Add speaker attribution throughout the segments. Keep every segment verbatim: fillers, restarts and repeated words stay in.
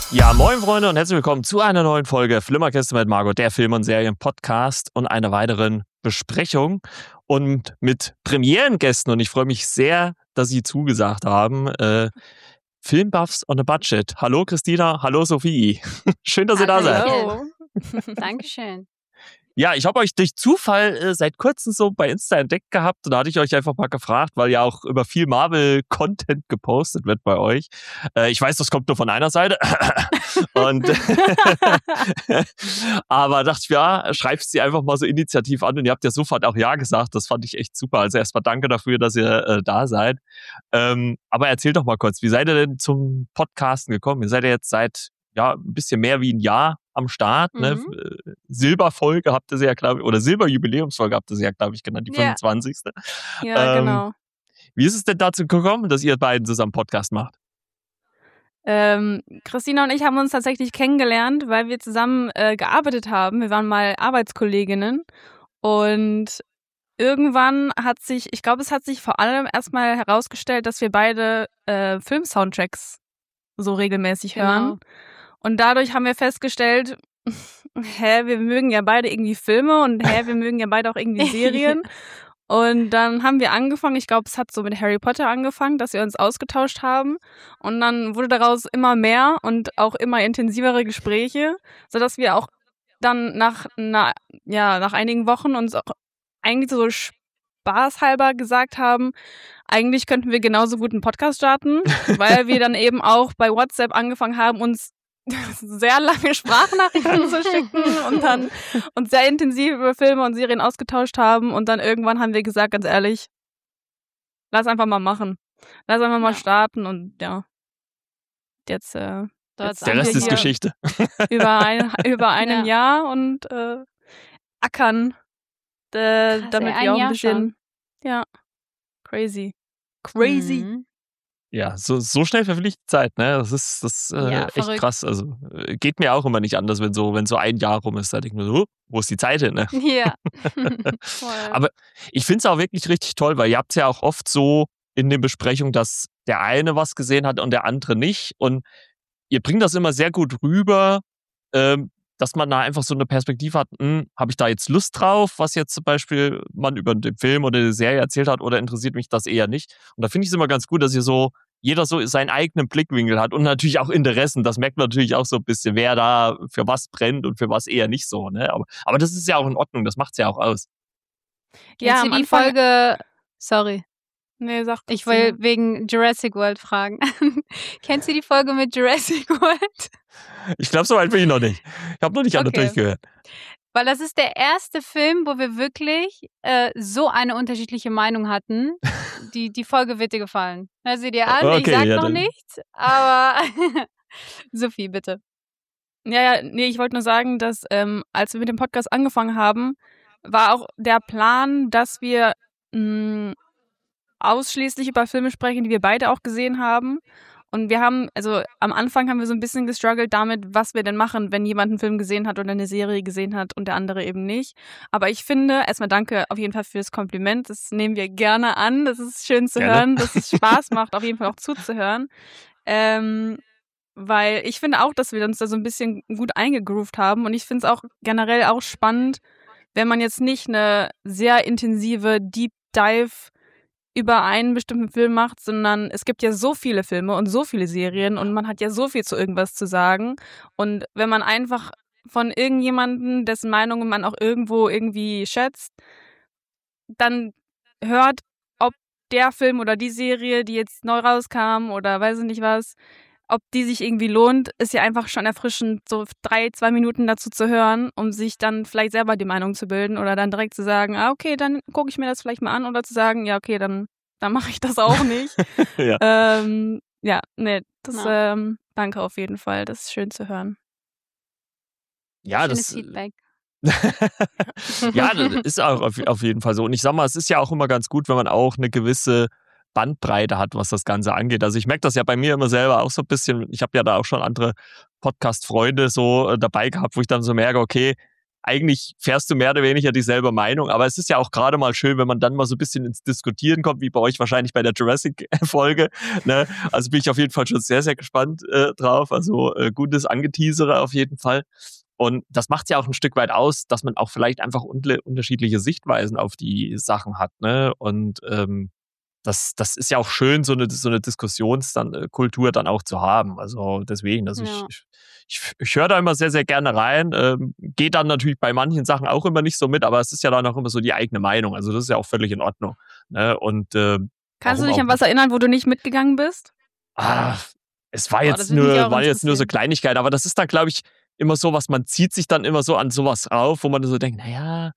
Speaker 1: Ja, moin Freunde und herzlich willkommen zu einer neuen Folge Flimmerkiste mit Margot, der Film- und Serien-Podcast und einer weiteren Besprechung und mit Premierengästen. Und ich freue mich sehr, dass Sie zugesagt haben. Äh, Filmbuffs on a Budget. Hallo Christina, hallo Sophie. Schön, dass ihr da seid.
Speaker 2: Hallo. Dankeschön.
Speaker 1: Ja, ich habe euch durch Zufall äh, seit kurzem so bei Insta entdeckt gehabt und da hatte ich euch einfach mal gefragt, weil ja auch über viel Marvel-Content gepostet wird bei euch. Äh, ich weiß, das kommt nur von einer Seite. und aber dachte ich, ja, schreibt sie einfach mal so initiativ an und ihr habt ja sofort auch Ja gesagt. Das fand ich echt super. Also erstmal danke dafür, dass ihr äh, da seid. Ähm, aber erzählt doch mal kurz, wie seid ihr denn zum Podcasten gekommen? Ihr seid ja jetzt seit ja ein bisschen mehr wie ein Jahr am Start, ne?
Speaker 2: Mhm.
Speaker 1: Silberfolge habt ihr sie ja, glaube ich, oder Silberjubiläumsfolge habt ihr sie ja, glaube ich, genannt, die
Speaker 2: Ja.
Speaker 1: fünfundzwanzigste.
Speaker 2: Ja,
Speaker 1: Ähm,
Speaker 2: genau.
Speaker 1: Wie ist es denn dazu gekommen, dass ihr beiden zusammen Podcast macht?
Speaker 2: Ähm, Christina und ich haben uns tatsächlich kennengelernt, weil wir zusammen äh, gearbeitet haben. Wir waren mal Arbeitskolleginnen und irgendwann hat sich, ich glaube, es hat sich vor allem erstmal herausgestellt, dass wir beide äh, Film-Soundtracks so regelmäßig
Speaker 3: Genau.
Speaker 2: hören. Und dadurch haben wir festgestellt, hä, wir mögen ja beide irgendwie Filme und hä, wir mögen ja beide auch irgendwie Serien. Und dann haben wir angefangen, ich glaube, es hat so mit Harry Potter angefangen, dass wir uns ausgetauscht haben. Und dann wurde daraus immer mehr und auch immer intensivere Gespräche, sodass wir auch dann nach, na, ja, nach einigen Wochen uns auch eigentlich so spaßhalber gesagt haben, eigentlich könnten wir genauso gut einen Podcast starten, weil wir dann eben auch bei WhatsApp angefangen haben, uns sehr lange Sprachnachrichten zu schicken und dann uns sehr intensiv über Filme und Serien ausgetauscht haben und dann irgendwann haben wir gesagt, ganz ehrlich, lass einfach mal machen. Lass einfach mal
Speaker 3: Ja.
Speaker 2: starten und ja, jetzt, äh,
Speaker 3: Dort
Speaker 2: jetzt
Speaker 1: Der
Speaker 2: sind
Speaker 1: Rest
Speaker 2: wir
Speaker 1: ist
Speaker 2: hier
Speaker 1: Geschichte.
Speaker 2: über, ein, über einem
Speaker 3: Ja.
Speaker 2: Jahr und äh, ackern, äh,
Speaker 3: Krass,
Speaker 2: damit
Speaker 3: ey, ein
Speaker 2: wir auch ein
Speaker 3: Jahr
Speaker 2: bisschen,
Speaker 3: schon.
Speaker 2: ja, crazy. Crazy.
Speaker 3: Mhm.
Speaker 1: Ja, so, so schnell verfliegt die Zeit, ne? Das ist, das ist äh,
Speaker 3: Ja,
Speaker 1: echt
Speaker 3: verrückt.
Speaker 1: krass. Also äh, geht mir auch immer nicht anders, wenn so, wenn so ein Jahr rum ist. Da denke ich mir so, oh, wo ist die Zeit hin, ne?
Speaker 3: Ja. Voll.
Speaker 1: Aber ich finde es auch wirklich richtig toll, weil ihr habt es ja auch oft so in den Besprechungen, dass der eine was gesehen hat und der andere nicht. Und ihr bringt das immer sehr gut rüber, ähm, dass man da einfach so eine Perspektive hat, hm, habe ich da jetzt Lust drauf, was jetzt zum Beispiel man über den Film oder die Serie erzählt hat, oder interessiert mich das eher nicht? Und da finde ich es immer ganz gut, dass ihr so, jeder so seinen eigenen Blickwinkel hat und natürlich auch Interessen. Das merkt man natürlich auch so ein bisschen, wer da für was brennt und für was eher nicht so. Ne? Aber, aber das ist ja auch in Ordnung, das macht es ja auch aus.
Speaker 2: Ja,
Speaker 3: Kennst
Speaker 2: am
Speaker 3: du die
Speaker 2: Anfang,
Speaker 3: Folge, sorry,
Speaker 2: nee, sag
Speaker 3: ich
Speaker 2: Christina.
Speaker 3: will wegen Jurassic World fragen. Kennst du die Folge mit Jurassic World?
Speaker 1: Ich glaube, so weit bin ich noch nicht. Ich habe noch nicht alle
Speaker 3: Okay.
Speaker 1: durchgehört.
Speaker 3: Weil das ist der erste Film, wo wir wirklich äh, so eine unterschiedliche Meinung hatten. Die, die Folge wird dir gefallen. Hör sie dir an, ich
Speaker 1: Okay,
Speaker 3: sag
Speaker 1: ja,
Speaker 3: noch
Speaker 1: dann-
Speaker 3: nichts, aber Sophie, bitte.
Speaker 2: Ja, ja, nee, ich wollte nur sagen, dass ähm, als wir mit dem Podcast angefangen haben, war auch der Plan, dass wir mh, ausschließlich über Filme sprechen, die wir beide auch gesehen haben. Und wir haben, also am Anfang haben wir so ein bisschen gestruggelt damit, was wir denn machen, wenn jemand einen Film gesehen hat oder eine Serie gesehen hat und der andere eben nicht. Aber ich finde, erstmal danke auf jeden Fall fürs Kompliment. Das nehmen wir gerne an. Das ist schön zu
Speaker 1: Gerne.
Speaker 2: hören, dass es Spaß macht, auf jeden Fall auch zuzuhören. Ähm, weil ich finde auch, dass wir uns da so ein bisschen gut eingegroovt haben. Und ich finde es auch generell auch spannend, wenn man jetzt nicht eine sehr intensive Deep Dive über einen bestimmten Film macht, sondern es gibt ja so viele Filme und so viele Serien und man hat ja so viel zu irgendwas zu sagen. Und wenn man einfach von irgendjemanden, dessen Meinung man auch irgendwo irgendwie schätzt, dann hört, ob der Film oder die Serie, die jetzt neu rauskam oder weiß ich nicht was, ob die sich irgendwie lohnt, ist ja einfach schon erfrischend, so drei, zwei Minuten dazu zu hören, um sich dann vielleicht selber die Meinung zu bilden oder dann direkt zu sagen, ah, okay, dann gucke ich mir das vielleicht mal an oder zu sagen, ja, okay, dann, dann mache ich das auch nicht.
Speaker 1: Ja.
Speaker 2: ähm, ja, nee, das,
Speaker 3: Ja.
Speaker 2: ähm, danke auf jeden Fall, das ist schön zu hören.
Speaker 1: Ja,
Speaker 3: Schönes
Speaker 1: das,
Speaker 3: Feedback.
Speaker 1: ja, das ist auch auf, auf jeden Fall so. Und ich sag mal, es ist ja auch immer ganz gut, wenn man auch eine gewisse Bandbreite hat, was das Ganze angeht. Also ich merke das ja bei mir immer selber auch so ein bisschen. Ich habe ja da auch schon andere Podcast-Freunde so äh, dabei gehabt, wo ich dann so merke, okay, eigentlich fährst du mehr oder weniger dieselbe Meinung, aber es ist ja auch gerade mal schön, wenn man dann mal so ein bisschen ins Diskutieren kommt, wie bei euch wahrscheinlich bei der Jurassic-Folge. Ne? Also bin ich auf jeden Fall schon sehr, sehr gespannt äh, drauf. Also äh, gutes Angeteasere auf jeden Fall. Und das macht ja auch ein Stück weit aus, dass man auch vielleicht einfach unle- unterschiedliche Sichtweisen auf die Sachen hat. Ne? Und ähm, das, das ist ja auch schön, so eine, so eine Diskussionskultur dann auch zu haben. Also deswegen, also
Speaker 3: Ja.
Speaker 1: ich, ich, ich höre da immer sehr, sehr gerne rein. Ähm, geht dann natürlich bei manchen Sachen auch immer nicht so mit, aber es ist ja dann auch immer so die eigene Meinung. Also das ist ja auch völlig in Ordnung. Ne? Und äh,
Speaker 2: Kannst du
Speaker 1: warum
Speaker 2: dich
Speaker 1: auch
Speaker 2: an was erinnern, wo du nicht mitgegangen bist?
Speaker 1: Ah, es war
Speaker 3: Boah,
Speaker 1: jetzt
Speaker 3: das würde mich
Speaker 1: nur,
Speaker 3: auch
Speaker 1: war jetzt nur so
Speaker 3: interessieren.
Speaker 1: Kleinigkeit, aber das ist dann, glaube ich, immer so was, man zieht sich dann immer so an sowas rauf, wo man so denkt, naja,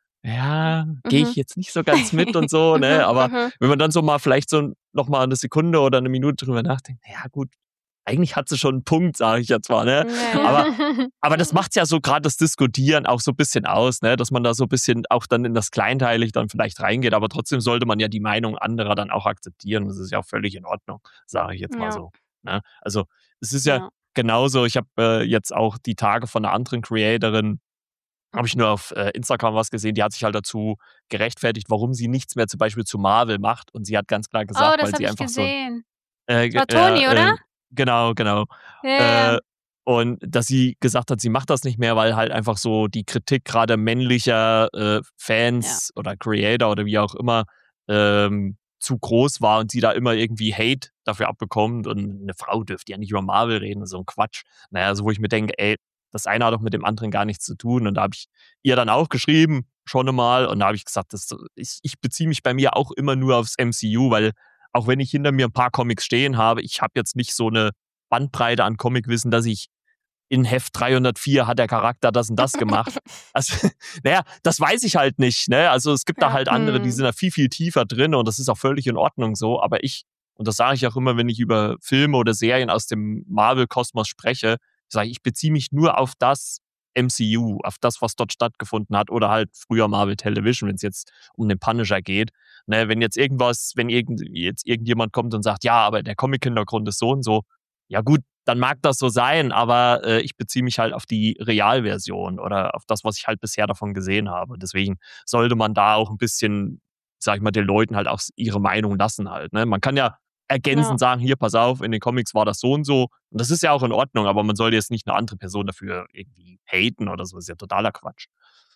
Speaker 1: ja, gehe ich
Speaker 2: Mhm.
Speaker 1: jetzt nicht so ganz mit und so, ne?
Speaker 2: Mhm,
Speaker 1: Aber
Speaker 2: mhm.
Speaker 1: wenn man dann so mal vielleicht so noch mal eine Sekunde oder eine Minute drüber nachdenkt, naja, gut, eigentlich hat sie schon einen Punkt, sage ich jetzt mal, ne?
Speaker 2: Ja.
Speaker 1: Aber, aber das macht ja so gerade das Diskutieren auch so ein bisschen aus, ne? Dass man da so ein bisschen auch dann in das Kleinteilig dann vielleicht reingeht, aber trotzdem sollte man ja die Meinung anderer dann auch akzeptieren. Das ist ja auch völlig in Ordnung, sage ich jetzt mal
Speaker 2: Ja.
Speaker 1: so. Ne? Also es ist ja
Speaker 3: Ja.
Speaker 1: genauso, ich habe äh, jetzt auch die Tage von einer anderen Creatorin, habe ich nur auf äh, Instagram was gesehen, die hat sich halt dazu gerechtfertigt, warum sie nichts mehr zum Beispiel zu Marvel macht. Und sie hat ganz klar
Speaker 3: Oh,
Speaker 1: gesagt,
Speaker 3: das
Speaker 1: weil
Speaker 3: habe
Speaker 1: sie
Speaker 3: ich
Speaker 1: einfach so ein
Speaker 3: gesehen.
Speaker 1: äh,
Speaker 3: Das war
Speaker 1: ge-
Speaker 3: Toni,
Speaker 1: äh,
Speaker 3: oder?
Speaker 1: äh, genau, genau.
Speaker 3: Ja, ja.
Speaker 1: Äh, und dass sie gesagt hat, sie macht das nicht mehr, weil halt einfach so die Kritik gerade männlicher äh, Fans oder Creator oder wie auch immer ähm, zu groß war und sie da immer irgendwie Hate dafür abbekommt und eine Frau dürfte ja nicht über Marvel reden, so ein Quatsch. Naja, also wo ich mir denke, ey, das eine hat doch mit dem anderen gar nichts zu tun. Und da habe ich ihr dann auch geschrieben, schon einmal, und da habe ich gesagt, das, ich, ich beziehe mich bei mir auch immer nur aufs M C U, weil auch wenn ich hinter mir ein paar Comics stehen habe, ich habe jetzt nicht so eine Bandbreite an Comicwissen, dass ich in Heft dreihundertvier hat der Charakter das und das gemacht. Also, naja, das weiß ich halt nicht. Ne? Also es gibt da
Speaker 2: Ja.
Speaker 1: halt andere, die
Speaker 2: Hm.
Speaker 1: sind da viel, viel tiefer drin und das ist auch völlig in Ordnung so. Aber ich, und das sage ich auch immer, wenn ich über Filme oder Serien aus dem Marvel-Kosmos spreche, sage ich, ich beziehe mich nur auf das M C U, auf das, was dort stattgefunden hat oder halt früher Marvel Television, wenn es jetzt um den Punisher geht. Ne, wenn jetzt irgendwas, wenn irgend, jetzt irgendjemand kommt und sagt, ja, aber der Comic-Hintergrund ist so und so, ja gut, dann mag das so sein, aber äh, ich beziehe mich halt auf die Realversion oder auf das, was ich halt bisher davon gesehen habe. Deswegen sollte man da auch ein bisschen, sag ich mal, den Leuten halt auch ihre Meinung lassen halt. Ne? Man kann ja ergänzend
Speaker 2: Ja.
Speaker 1: sagen, hier, pass auf, in den Comics war das so und so. Und das ist ja auch in Ordnung, aber man sollte jetzt nicht eine andere Person dafür irgendwie haten oder so. Das ist ja totaler Quatsch.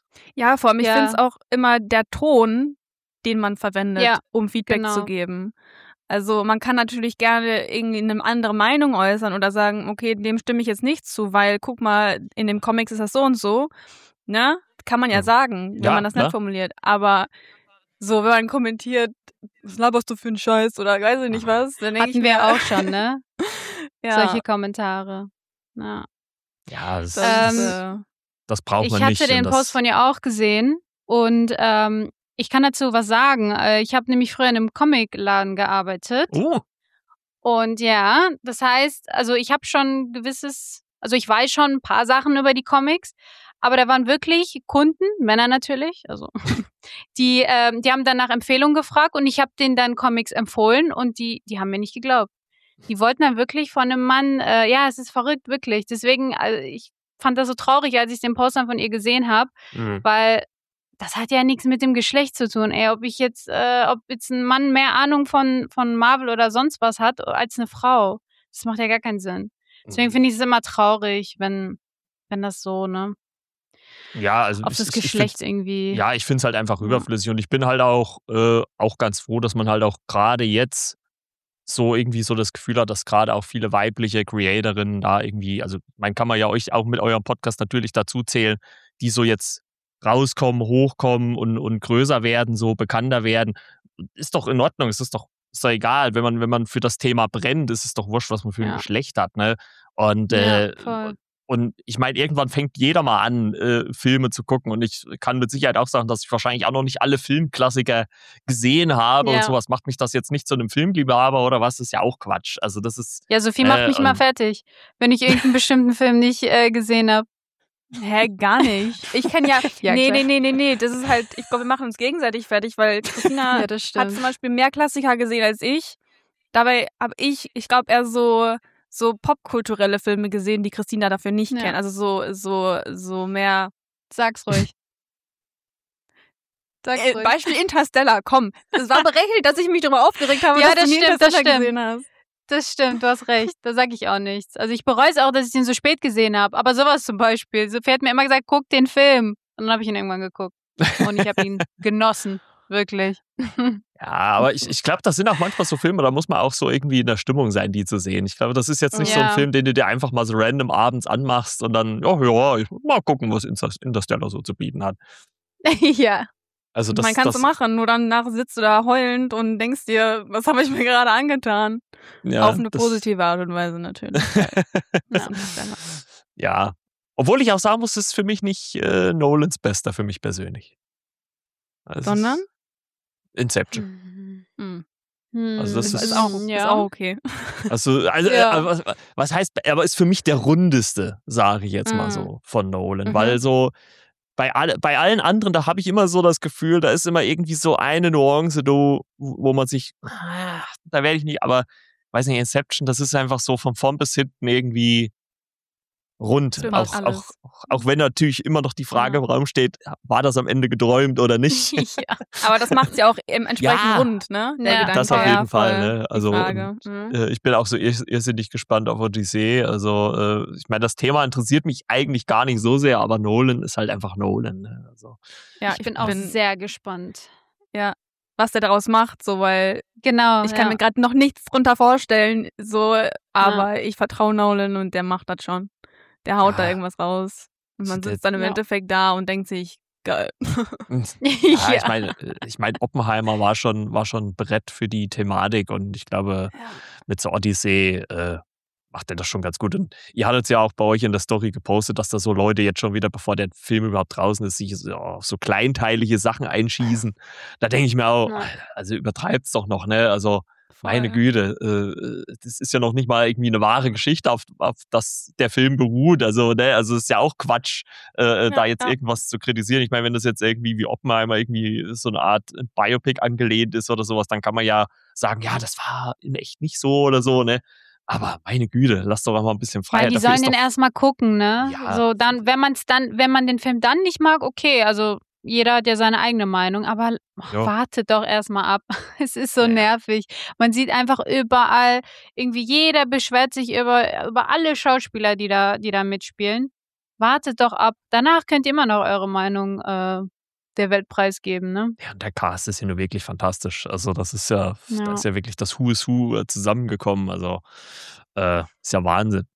Speaker 2: Ja, vor allem, ich
Speaker 3: Ja.
Speaker 2: finde es auch immer der Ton, den man verwendet,
Speaker 3: Ja,
Speaker 2: um Feedback
Speaker 3: genau.
Speaker 2: zu geben. Also man kann natürlich gerne irgendwie eine andere Meinung äußern oder sagen, okay, dem stimme ich jetzt nicht zu, weil guck mal, in dem Comics ist das so und so. Ne? Kann man ja
Speaker 1: Ja.
Speaker 2: sagen, wenn
Speaker 1: Ja,
Speaker 2: man das
Speaker 1: klar.
Speaker 2: nett formuliert. Aber so, wenn man kommentiert, was laberst du für einen Scheiß oder weiß ich nicht was, dann denke ich
Speaker 3: Hatten wir
Speaker 2: mir,
Speaker 3: auch schon, ne?
Speaker 2: ja,
Speaker 3: Solche Kommentare. Ja.
Speaker 1: Ja, das,
Speaker 2: das,
Speaker 3: Ähm,
Speaker 2: ist,
Speaker 1: das,
Speaker 2: äh,
Speaker 1: das braucht
Speaker 3: Ich
Speaker 1: man
Speaker 3: hatte
Speaker 1: nicht.
Speaker 3: den
Speaker 1: und das,
Speaker 3: Post von ihr auch gesehen und ähm, ich kann dazu was sagen. Äh, Ich habe nämlich früher in einem Comicladen gearbeitet
Speaker 1: Oh,
Speaker 3: und ja, das heißt, also ich habe schon gewisses, also ich weiß schon ein paar Sachen über die Comics, aber da waren wirklich Kunden, Männer natürlich, also die, ähm, die haben dann nach Empfehlungen gefragt und ich habe denen dann Comics empfohlen und die, die haben mir nicht geglaubt. Die wollten dann wirklich von einem Mann, äh, ja, es ist verrückt, wirklich. Deswegen, also ich fand das so traurig, als ich den Post dann von ihr gesehen habe,
Speaker 1: mhm.
Speaker 3: weil das hat ja nichts mit dem Geschlecht zu tun. Ey, ob ich jetzt, äh, ob jetzt ein Mann mehr Ahnung von, von Marvel oder sonst was hat als eine Frau. Das macht ja gar keinen Sinn. Deswegen finde ich es immer traurig, wenn, wenn das so, ne,
Speaker 1: Ja, also
Speaker 3: auf
Speaker 1: ich,
Speaker 3: das
Speaker 1: ich, ich
Speaker 3: Geschlecht
Speaker 1: find's,
Speaker 3: irgendwie.
Speaker 1: ja, ich finde es halt einfach
Speaker 3: Ja.
Speaker 1: überflüssig und ich bin halt auch, äh, auch ganz froh, dass man halt auch gerade jetzt so irgendwie so das Gefühl hat, dass gerade auch viele weibliche Creatorinnen da irgendwie, also man kann man ja euch auch mit eurem Podcast natürlich dazu zählen, die so jetzt rauskommen, hochkommen und, und größer werden, so bekannter werden. Ist doch in Ordnung, es ist doch, ist doch egal, wenn man, wenn man für das Thema brennt, ist es doch wurscht, was man für ein
Speaker 3: Ja.
Speaker 1: Geschlecht hat, ne? Und,
Speaker 3: Ja,
Speaker 1: äh,
Speaker 3: voll.
Speaker 1: und ich meine, irgendwann fängt jeder mal an, äh, Filme zu gucken. Und ich kann mit Sicherheit auch sagen, dass ich wahrscheinlich auch noch nicht alle Filmklassiker gesehen habe.
Speaker 3: Ja.
Speaker 1: Und sowas macht mich das jetzt nicht zu einem Filmliebhaber oder was, das ist ja auch Quatsch. Also das ist,
Speaker 3: Ja, Sophie macht
Speaker 1: Äh,
Speaker 3: mich immer
Speaker 1: und-
Speaker 3: fertig, wenn ich irgendeinen bestimmten Film nicht äh, gesehen habe.
Speaker 2: hä, gar nicht. Ich kenne ja,
Speaker 3: Ja,
Speaker 2: nee,
Speaker 3: klar.
Speaker 2: nee, nee, nee, nee, das ist halt, ich glaube, wir machen uns gegenseitig fertig, weil Christina
Speaker 3: Ja, das
Speaker 2: hat
Speaker 3: stimmt.
Speaker 2: zum Beispiel mehr Klassiker gesehen als ich. Dabei habe ich, ich glaube, eher so so popkulturelle Filme gesehen, die Christina dafür nicht
Speaker 3: Ja.
Speaker 2: kennt. Also so so so mehr
Speaker 3: Sag's ruhig. Sag's
Speaker 2: Äh,
Speaker 3: ruhig.
Speaker 2: Beispiel Interstellar, komm. Es war berechtigt, dass ich mich darüber aufgeregt habe,
Speaker 3: Ja,
Speaker 2: dass
Speaker 3: das
Speaker 2: du nie
Speaker 3: stimmt, das
Speaker 2: Interstellar
Speaker 3: stimmt.
Speaker 2: gesehen hast.
Speaker 3: Das stimmt, du hast recht. Da sag ich auch nichts. Also ich bereue es auch, dass ich den so spät gesehen habe. Aber sowas zum Beispiel. Sophie hat mir immer gesagt, guck den Film. Und dann habe ich ihn irgendwann geguckt. Und ich habe ihn genossen. Wirklich.
Speaker 1: Ja, aber ich, ich glaube, das sind auch manchmal so Filme, da muss man auch so irgendwie in der Stimmung sein, die zu sehen. Ich glaube, das ist jetzt nicht so ein
Speaker 3: Ja.
Speaker 1: Film, den du dir einfach mal so random abends anmachst und dann, ja, ja, ich- mal gucken, was Interstellar so zu bieten hat.
Speaker 3: Ja.
Speaker 1: Also das,
Speaker 2: Man kannst
Speaker 1: das
Speaker 2: du machen, nur danach sitzt du da heulend und denkst dir, was habe ich mir gerade angetan?
Speaker 1: Ja,
Speaker 2: Auf eine
Speaker 1: das-
Speaker 2: positive Art und Weise natürlich.
Speaker 3: Ja.
Speaker 1: Ja. Obwohl ich auch sagen muss, es ist für mich nicht äh, Nolans Bester, für mich persönlich. Also es
Speaker 2: Sondern?
Speaker 1: ist Inception.
Speaker 2: Hm.
Speaker 1: Also das
Speaker 2: Ist,
Speaker 1: ist-
Speaker 2: ist, auch,
Speaker 3: ja.
Speaker 2: ist auch okay.
Speaker 1: Also, also
Speaker 3: Ja.
Speaker 1: äh, was, was heißt, aber ist für mich der rundeste, sage ich jetzt mal
Speaker 2: Mhm.
Speaker 1: so, von Nolan.
Speaker 2: Mhm.
Speaker 1: Weil so bei, all, bei allen anderen, da habe ich immer so das Gefühl, da ist immer irgendwie so eine Nuance, do, wo man sich, ah, da werde ich nicht, aber weiß nicht, Inception, das ist einfach so von vorn bis hinten irgendwie rund.
Speaker 2: Stimmt,
Speaker 1: Auch,
Speaker 2: alles.
Speaker 1: auch, auch, auch wenn natürlich immer noch die Frage
Speaker 3: Ja.
Speaker 1: im Raum steht, war das am Ende geträumt oder nicht?
Speaker 3: Ja.
Speaker 2: Aber das macht es ja auch im entsprechend
Speaker 1: Ja.
Speaker 2: rund, ne? Der
Speaker 3: Ja.
Speaker 2: Gedanke,
Speaker 1: Das auf
Speaker 2: ja,
Speaker 1: jeden Fall,
Speaker 2: voll.
Speaker 1: ne? Also,
Speaker 2: Die Frage. Mhm.
Speaker 1: Äh, Ich bin auch so irrs- irrsinnig gespannt auf Odyssee. Also, äh, ich meine, das Thema interessiert mich eigentlich gar nicht so sehr, aber Nolan ist halt einfach Nolan. Ne? Also,
Speaker 2: Ja,
Speaker 3: Ich bin auch sehr gespannt.
Speaker 2: was der daraus macht, so, weil
Speaker 3: Genau.
Speaker 2: ich kann
Speaker 3: ja.
Speaker 2: mir gerade noch nichts drunter vorstellen, so, aber ich vertraue Nolan und der macht das schon. Der haut
Speaker 1: Ja.
Speaker 2: da irgendwas raus. Und man
Speaker 1: Der-
Speaker 2: sitzt dann im
Speaker 3: Ja.
Speaker 2: Endeffekt da und denkt sich, geil.
Speaker 1: ja, ich meine, ich mein, Oppenheimer war schon, war schon ein Brett für die Thematik und ich glaube,
Speaker 3: Ja.
Speaker 1: mit so Odyssee äh, macht er das schon ganz gut. Und ihr hattet es ja auch bei euch in der Story gepostet, dass da so Leute jetzt schon wieder, bevor der Film überhaupt draußen ist, sich so, auf so kleinteilige Sachen einschießen. Da denke ich mir auch,
Speaker 3: Ja.
Speaker 1: also übertreibt's doch noch, ne? Also, meine
Speaker 2: Voll.
Speaker 1: Güte, äh, das ist ja noch nicht mal irgendwie eine wahre Geschichte, auf, auf das der Film beruht. Also, ne, also es ist ja auch Quatsch, äh, da jetzt
Speaker 2: ja.
Speaker 1: irgendwas zu kritisieren. Ich meine, wenn das jetzt irgendwie wie Oppenheimer irgendwie so eine Art Biopic angelehnt ist oder sowas, dann kann man ja sagen, ja, das war in echt nicht so oder so, ne? Aber meine Güte, lass doch mal ein bisschen
Speaker 3: Weil
Speaker 1: Freiheit.
Speaker 3: die
Speaker 1: Dafür
Speaker 3: sollen
Speaker 1: ist
Speaker 3: den
Speaker 1: doch,
Speaker 3: erstmal gucken, ne?
Speaker 1: Ja.
Speaker 3: So, dann, wenn man es dann, wenn man den Film dann nicht mag, okay, also jeder hat ja seine eigene Meinung, aber
Speaker 1: Ja.
Speaker 3: wartet doch erstmal ab. Es ist so
Speaker 1: Ja.
Speaker 3: nervig. Man sieht einfach überall, irgendwie jeder beschwert sich über, über alle Schauspieler, die da, die da mitspielen. Wartet doch ab. Danach könnt ihr immer noch eure Meinung äh, der Welt preisgeben, ne?
Speaker 1: ja, der Cast ist ja nur wirklich fantastisch. Also, das ist ja,
Speaker 3: Ja.
Speaker 1: da ist ja wirklich das Who is Who äh, zusammengekommen. Also, äh, ist ja Wahnsinn.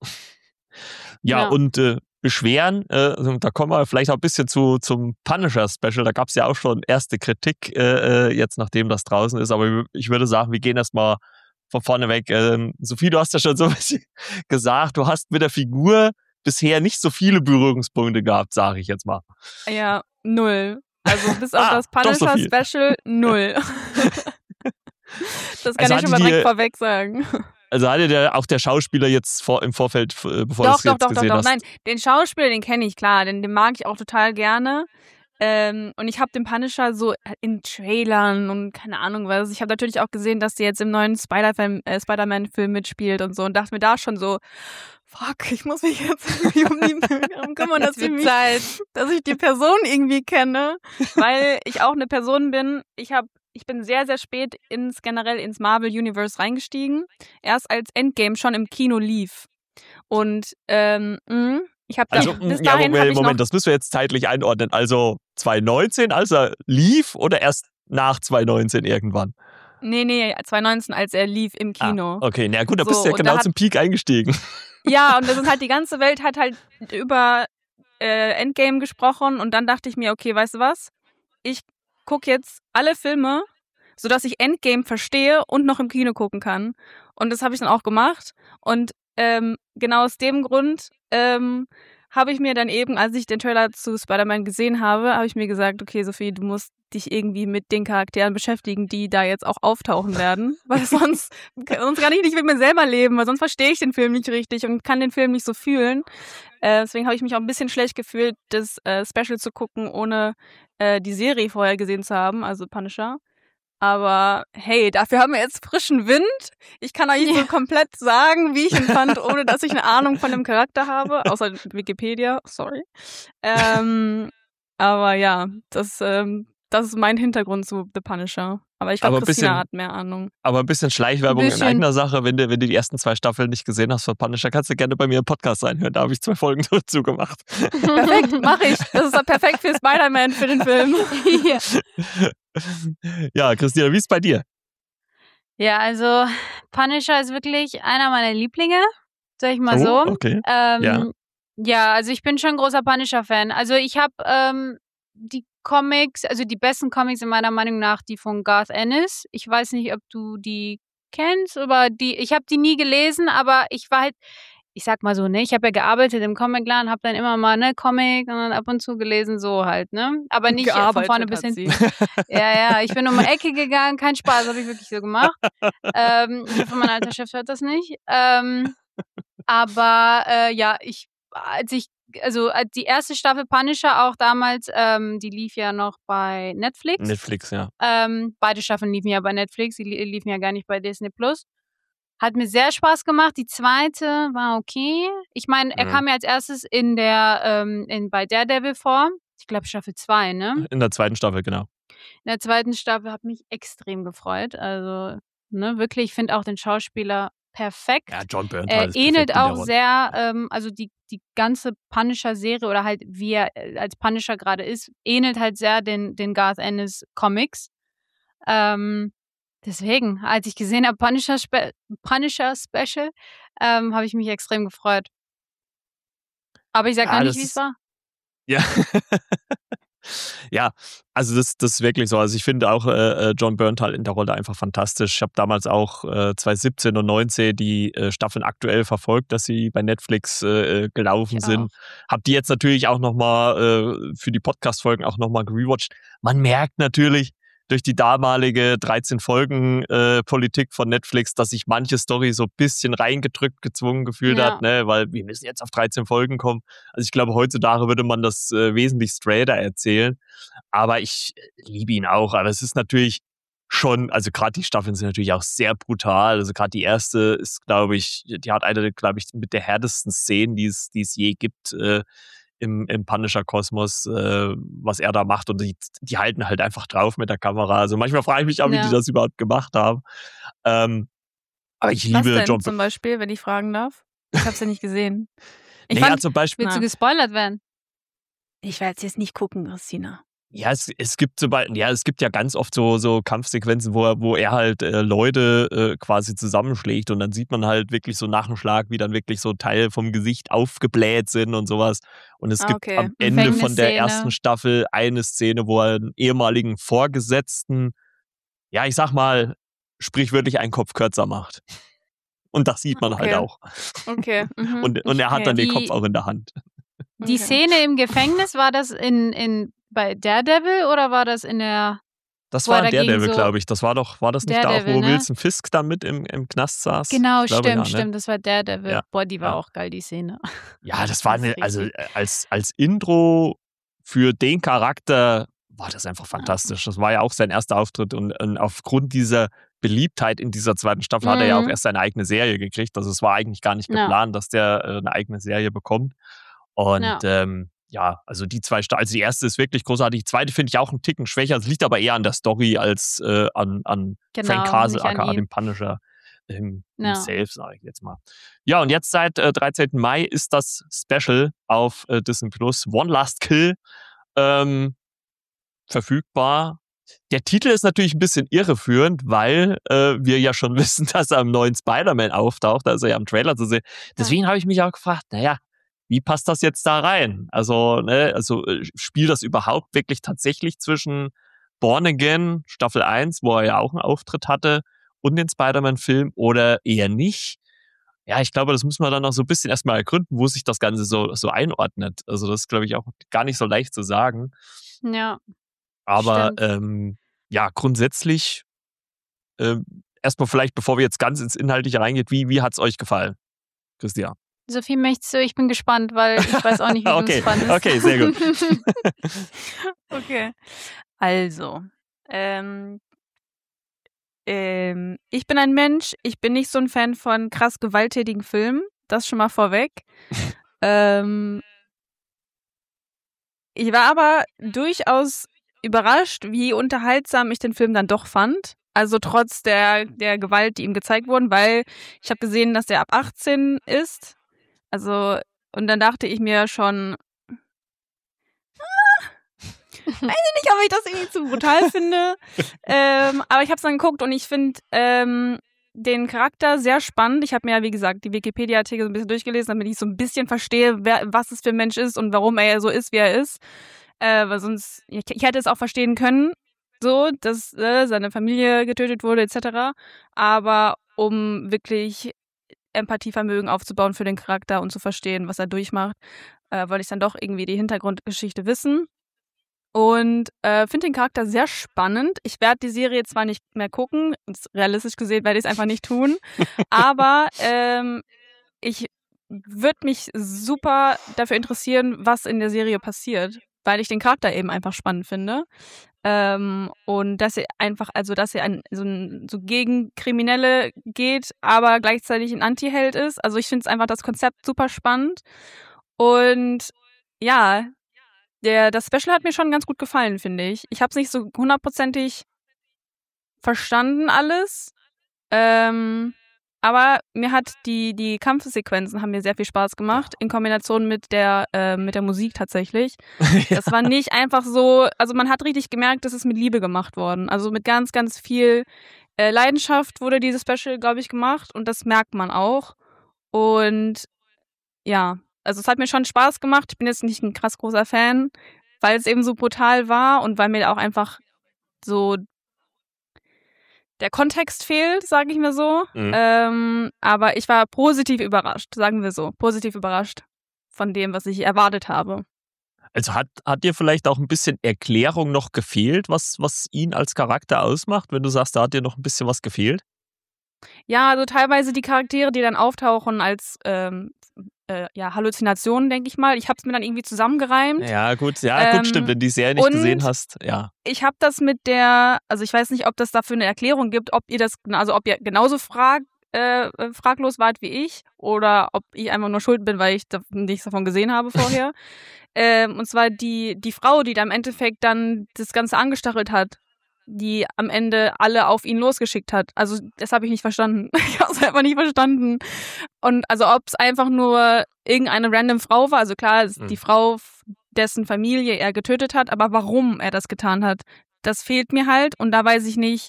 Speaker 1: Ja,
Speaker 3: Ja.
Speaker 1: und äh, Beschweren, äh, da kommen wir vielleicht auch ein bisschen zu, zum Punisher-Special. Da gab es ja auch schon erste Kritik, äh, äh, jetzt nachdem das draußen ist. Aber ich würde sagen, wir gehen erstmal von vorne weg. Ähm, Sophie, du hast ja schon so ein bisschen gesagt, du hast mit der Figur bisher nicht so viele Berührungspunkte gehabt, sage ich jetzt mal.
Speaker 2: Ja, null. Also bis auf
Speaker 1: Ah,
Speaker 2: das
Speaker 1: doch so viel.
Speaker 2: Punisher-Special, null. Das kann
Speaker 1: Also
Speaker 2: ich schon mal
Speaker 1: hattet
Speaker 2: direkt
Speaker 1: ihr-
Speaker 2: vorweg sagen.
Speaker 1: Also hatte der, auch der Schauspieler jetzt vor, im Vorfeld, äh, bevor
Speaker 2: Doch,
Speaker 1: du es
Speaker 2: doch,
Speaker 1: jetzt
Speaker 2: doch, doch,
Speaker 1: gesehen
Speaker 2: doch.
Speaker 1: hast?
Speaker 2: Nein, den Schauspieler, den kenne ich, klar. Den, den mag ich auch total gerne. Ähm, und ich habe den Punisher so in Trailern und keine Ahnung was. Ich habe natürlich auch gesehen, dass sie jetzt im neuen Spider-Man, äh, Spider-Man-Film mitspielt und so. Und dachte mir da schon so, fuck, ich muss mich jetzt irgendwie um die darum kümmern, dass,
Speaker 3: Es
Speaker 2: ich
Speaker 3: wird
Speaker 2: mich,
Speaker 3: Zeit.
Speaker 2: dass ich die Person irgendwie kenne. Weil ich auch eine Person bin, ich habe ich bin sehr, sehr spät ins generell ins Marvel-Universe reingestiegen. Erst als Endgame schon im Kino lief. Und ähm, mh, ich habe
Speaker 1: Also,
Speaker 2: bis
Speaker 1: ja,
Speaker 2: dahin habe
Speaker 1: Moment,
Speaker 2: ich
Speaker 1: Moment,
Speaker 2: noch,
Speaker 1: das müssen wir jetzt zeitlich einordnen. Also zwanzig neunzehn, als er lief, oder erst nach zwanzig neunzehn irgendwann?
Speaker 2: nee, nee, zwanzig neunzehn, als er lief im Kino.
Speaker 1: Ah, okay, na gut, da
Speaker 2: So,
Speaker 1: bist du ja
Speaker 2: und da
Speaker 1: genau
Speaker 2: hat-
Speaker 1: zum Peak eingestiegen.
Speaker 2: Ja, und das ist halt, die ganze Welt hat halt über äh, Endgame gesprochen und dann dachte ich mir, okay, weißt du was? Ich gucke jetzt alle Filme, sodass ich Endgame verstehe und noch im Kino gucken kann. Und das habe ich dann auch gemacht. Und ähm, genau aus dem Grund ähm, habe ich mir dann eben, als ich den Trailer zu Spider-Man gesehen habe, habe ich mir gesagt, okay, Sophie, du musst dich irgendwie mit den Charakteren beschäftigen, die da jetzt auch auftauchen werden. Weil sonst, sonst kann ich nicht mit mir selber leben, weil sonst verstehe ich den Film nicht richtig und kann den Film nicht so fühlen. Äh, deswegen habe ich mich auch ein bisschen schlecht gefühlt, das äh, Special zu gucken, ohne äh, die Serie vorher gesehen zu haben, also Punisher. Aber hey, dafür haben wir jetzt frischen Wind. Ich kann euch
Speaker 3: Ja.
Speaker 2: so komplett sagen, wie ich ihn fand, ohne dass ich eine Ahnung von dem Charakter habe, außer Wikipedia, sorry. Ähm, Aber ja, das, ähm, das ist mein Hintergrund zu The Punisher. Aber ich glaube,
Speaker 1: Aber ein
Speaker 2: Christina
Speaker 1: bisschen-
Speaker 2: hat mehr Ahnung.
Speaker 1: Aber ein bisschen Schleichwerbung
Speaker 3: Ein
Speaker 1: in
Speaker 3: bisschen.
Speaker 1: eigener Sache. Wenn du, wenn du die ersten zwei Staffeln nicht gesehen hast von Punisher, kannst du gerne bei mir im Podcast reinhören. Da habe ich zwei Folgen dazu gemacht.
Speaker 2: Perfekt, mache ich. Das ist perfekt für Spider-Man, für den Film.
Speaker 3: ja.
Speaker 1: Ja, Christina, wie ist es bei dir?
Speaker 3: ja, also Punisher ist wirklich einer meiner Lieblinge, sag ich mal
Speaker 1: Oh,
Speaker 3: so.
Speaker 1: okay.
Speaker 3: Ähm,
Speaker 1: Ja.
Speaker 3: ja, also ich bin schon ein großer Punisher-Fan. Also ich habe ähm, die Comics, also die besten Comics sind meiner Meinung nach die von Garth Ennis. Ich weiß nicht, ob du die kennst, aber die, ich habe die nie gelesen, aber ich war halt, ich sag mal so, ne, ich habe ja gearbeitet im Comicladen, habe dann immer mal ne Comic und dann ab und zu gelesen, so halt, ne, aber nicht von vorne bis
Speaker 2: hat
Speaker 3: hinten.
Speaker 2: sie.
Speaker 3: Ja, ja, ich bin um die Ecke gegangen, kein Spaß, habe ich wirklich so gemacht. ähm, ich hoffe, mein alter Chef hört das nicht. Ähm, aber äh, ja, ich, als ich, also als die erste Staffel Punisher auch damals, ähm, die lief ja noch bei Netflix.
Speaker 1: Netflix, ja.
Speaker 3: Ähm, beide Staffeln liefen ja bei Netflix, die li- liefen ja gar nicht bei Disney Plus. Hat mir sehr Spaß gemacht. Die zweite war okay. Ich meine, er
Speaker 1: Mhm.
Speaker 3: kam ja als erstes in der, ähm, in, bei Daredevil vor. Ich glaube Staffel zwei, ne?
Speaker 1: In der zweiten Staffel, genau.
Speaker 3: In der zweiten Staffel hat mich extrem gefreut. Also, ne, wirklich, ich finde auch den Schauspieler perfekt.
Speaker 1: Ja, John Bernthal
Speaker 3: Er
Speaker 1: ist perfekt
Speaker 3: ähnelt
Speaker 1: in der
Speaker 3: auch
Speaker 1: Rolle.
Speaker 3: sehr, ähm, also die, die ganze Punisher-Serie oder halt wie er äh, als Punisher gerade ist, ähnelt halt sehr den, den Garth Ennis Comics. Ähm, deswegen, als ich gesehen habe, Punisher, Spe Punisher Special, ähm, habe ich mich extrem gefreut. Aber ich sag
Speaker 1: Ja,
Speaker 3: noch
Speaker 1: das
Speaker 3: nicht, wie es
Speaker 1: ist-
Speaker 3: war.
Speaker 1: Ja. Ja, also das, das ist wirklich so. Also ich finde auch äh, äh, John Bernthal in der Rolle einfach fantastisch. Ich habe damals auch äh, zwanzig siebzehn und neunzehn die äh, Staffeln aktuell verfolgt, dass sie bei Netflix äh, äh, gelaufen
Speaker 3: Ich
Speaker 1: sind. Hab die jetzt natürlich auch nochmal äh, für die Podcast-Folgen auch nochmal gerewatcht. Man merkt natürlich durch die damalige dreizehn Folgen äh, Politik von Netflix, dass sich manche Story so ein bisschen reingedrückt, gezwungen gefühlt
Speaker 3: Ja.
Speaker 1: hat, ne? Weil wir müssen jetzt auf dreizehn Folgen kommen. Also ich glaube, heutzutage würde man das äh, wesentlich straighter erzählen. Aber ich äh, liebe ihn auch. Aber es ist natürlich schon, also gerade die Staffeln sind natürlich auch sehr brutal. Also gerade die erste ist, glaube ich, die hat eine, glaube ich, mit der härtesten Szenen, die es, die es je gibt äh, im, im Punisher-Kosmos, äh, was er da macht. Und die, die halten halt einfach drauf mit der Kamera. Also manchmal frage ich mich auch, wie
Speaker 3: Ja.
Speaker 1: die das überhaupt gemacht haben. Ähm, aber ich
Speaker 2: Was
Speaker 1: liebe
Speaker 2: denn
Speaker 1: John
Speaker 2: zum Beispiel, wenn ich fragen darf? Ich habe es ja nicht gesehen. Ich,
Speaker 1: Naja,
Speaker 2: fand,
Speaker 1: zum Beispiel,
Speaker 3: Willst du
Speaker 2: Na.
Speaker 3: gespoilert werden?
Speaker 2: ich werde es jetzt nicht gucken, Christina.
Speaker 1: ja, es, es gibt so bei, ja, es gibt ja ganz oft so, so Kampfsequenzen, wo er, wo er halt äh, Leute äh, quasi zusammenschlägt und dann sieht man halt wirklich so nach dem Schlag, wie dann wirklich so Teile vom Gesicht aufgebläht sind und sowas. Und es
Speaker 2: Ah,
Speaker 1: gibt
Speaker 2: okay.
Speaker 1: am Ende von der
Speaker 3: Gefängnisszene.
Speaker 1: ersten Staffel eine Szene, wo er einen ehemaligen Vorgesetzten, ja, ich sag mal, sprichwörtlich einen Kopf kürzer macht. Und das sieht man halt
Speaker 2: Okay.
Speaker 1: auch.
Speaker 2: Okay. Mhm.
Speaker 1: Und, und er hat
Speaker 2: Okay.
Speaker 1: dann den
Speaker 3: Die-
Speaker 1: Kopf auch in der Hand.
Speaker 3: Die
Speaker 2: Okay.
Speaker 3: Szene im Gefängnis, war das in, in bei Daredevil oder war das in der.
Speaker 1: Das
Speaker 3: Wo er
Speaker 1: war
Speaker 3: dagegen
Speaker 1: Daredevil,
Speaker 3: so-
Speaker 1: glaube ich. Das war doch, war das nicht da auch,
Speaker 3: Daredevil,
Speaker 1: wo
Speaker 3: ne?
Speaker 1: Wilson Fisk dann mit im, im Knast saß?
Speaker 3: Genau,
Speaker 1: Ich glaube,
Speaker 3: stimmt,
Speaker 1: ja, ne?
Speaker 3: stimmt. Das war Daredevil.
Speaker 1: Ja.
Speaker 3: Boah, die war
Speaker 1: Ja.
Speaker 3: auch geil, die Szene.
Speaker 1: Ja, das war
Speaker 3: Das ist
Speaker 1: eine, also
Speaker 3: richtig.
Speaker 1: äh, als, als Intro für den Charakter war das einfach fantastisch. Das war ja auch sein erster Auftritt und, und aufgrund dieser Beliebtheit in dieser zweiten Staffel hat er ja auch
Speaker 3: Mhm.
Speaker 1: erst seine eigene Serie gekriegt. Also es war eigentlich gar nicht
Speaker 3: Ja.
Speaker 1: geplant, dass der äh, eine eigene Serie bekommt. Und
Speaker 3: Ja.
Speaker 1: ähm, ja, also die zwei, Sta- also die erste ist wirklich großartig. Die zweite finde ich auch einen Ticken schwächer. Es liegt aber eher an der Story als äh, an, an
Speaker 3: Genau,
Speaker 1: Frank Castle,
Speaker 3: nicht an
Speaker 1: aka
Speaker 3: ihm.
Speaker 1: dem Punisher im, im
Speaker 3: Ja.
Speaker 1: Safe, sage ich jetzt mal. Ja, und jetzt seit äh, dreizehnten Mai ist das Special auf äh, Disney Plus, One Last Kill, ähm, verfügbar. Der Titel ist natürlich ein bisschen irreführend, weil äh, wir ja schon wissen, dass er im neuen Spider-Man auftaucht, also ja im Trailer zu sehen. Deswegen habe ich mich auch gefragt, naja, wie passt das jetzt da rein? Also, ne, also äh, spielt das überhaupt wirklich tatsächlich zwischen Born Again, Staffel eins, wo er ja auch einen Auftritt hatte, und den Spider-Man-Film oder eher nicht? Ja, ich glaube, das müssen wir dann noch so ein bisschen erstmal ergründen, wo sich das Ganze so, so einordnet. Also das ist, glaube ich, auch gar nicht so leicht zu sagen.
Speaker 3: Ja.
Speaker 1: Aber
Speaker 3: Stimmt.
Speaker 1: ähm, ja, grundsätzlich ähm, erstmal vielleicht, bevor wir jetzt ganz ins Inhaltliche reingehen, wie, wie hat es euch gefallen, Christian?
Speaker 3: Sophie, möchtest du? Ich bin gespannt, weil ich weiß auch nicht, wie
Speaker 1: Okay,
Speaker 3: du es fandest.
Speaker 1: okay, sehr gut.
Speaker 2: Okay. Also, ähm, ähm, ich bin ein Mensch, ich bin nicht so ein Fan von krass gewalttätigen Filmen. Das schon mal vorweg. ähm, Ich war aber durchaus überrascht, wie unterhaltsam ich den Film dann doch fand. Also trotz der, der Gewalt, die ihm gezeigt wurden, weil ich habe gesehen, dass der ab achtzehn ist. Also, und dann dachte ich mir schon, ah, weiß ich nicht, ob ich das irgendwie zu brutal finde. ähm, aber ich habe es dann geguckt und ich finde ähm, den Charakter sehr spannend. Ich habe mir ja, wie gesagt, die Wikipedia-Artikel so ein bisschen durchgelesen, damit ich so ein bisschen verstehe, wer, was es für ein Mensch ist und warum er so ist, wie er ist. Äh, weil sonst, ich, ich hätte es auch verstehen können, so, dass äh, seine Familie getötet wurde, et cetera. Aber um wirklich Empathievermögen aufzubauen für den Charakter und zu verstehen, was er durchmacht, äh, wollte ich dann doch irgendwie die Hintergrundgeschichte wissen. Und äh, finde den Charakter sehr spannend. Ich werde die Serie zwar nicht mehr gucken, realistisch gesehen werde ich es einfach nicht tun, aber ähm, ich würde mich super dafür interessieren, was in der Serie passiert, weil ich den Charakter eben einfach spannend finde. Ähm, und dass er einfach, also dass er ein, so, ein, so gegen Kriminelle geht, aber gleichzeitig ein Anti-Held ist. Also ich finde es einfach das Konzept super spannend. Und ja, der, das Special hat mir schon ganz gut gefallen, finde ich. Ich habe es nicht so hundertprozentig verstanden alles. Ähm, aber mir hat die, die Kampfsequenzen haben mir sehr viel Spaß gemacht, in Kombination mit der, äh, mit der Musik tatsächlich. Ja. Das war nicht einfach so, also man hat richtig gemerkt, das ist mit Liebe gemacht worden. Also mit ganz, ganz viel äh, Leidenschaft wurde dieses Special, glaube ich, gemacht und das merkt man auch. Und ja, also es hat mir schon Spaß gemacht. Ich bin jetzt nicht ein krass großer Fan, weil es eben so brutal war und weil mir auch einfach so der Kontext fehlt, sage ich mir so. Mhm. Ähm, aber ich war positiv überrascht, sagen wir so. Positiv überrascht von dem, was ich erwartet habe.
Speaker 1: Also hat, hat dir vielleicht auch ein bisschen Erklärung noch gefehlt, was, was ihn als Charakter ausmacht, wenn du sagst, da hat dir noch ein bisschen was gefehlt?
Speaker 2: Ja, also teilweise die Charaktere, die dann auftauchen als ähm, äh, ja, Halluzinationen, denke ich mal. Ich habe es mir dann irgendwie zusammengereimt.
Speaker 1: Ja, gut, ja, ähm, gut, stimmt, wenn du die Serie nicht gesehen hast, ja.
Speaker 2: Ich habe das mit der, also ich weiß nicht, ob das dafür eine Erklärung gibt, ob ihr das, also ob ihr genauso fragt, äh, fraglos wart wie ich oder ob ich einfach nur schuld bin, weil ich da nichts davon gesehen habe vorher. ähm, und zwar die, die Frau, die da im Endeffekt dann das Ganze angestachelt hat, die am Ende alle auf ihn losgeschickt hat. Also das habe ich nicht verstanden. Ich habe es einfach nicht verstanden. Und also ob es einfach nur irgendeine random Frau war, also klar, mhm. die Frau, dessen Familie er getötet hat, aber warum er das getan hat, das fehlt mir halt. Und da weiß ich nicht,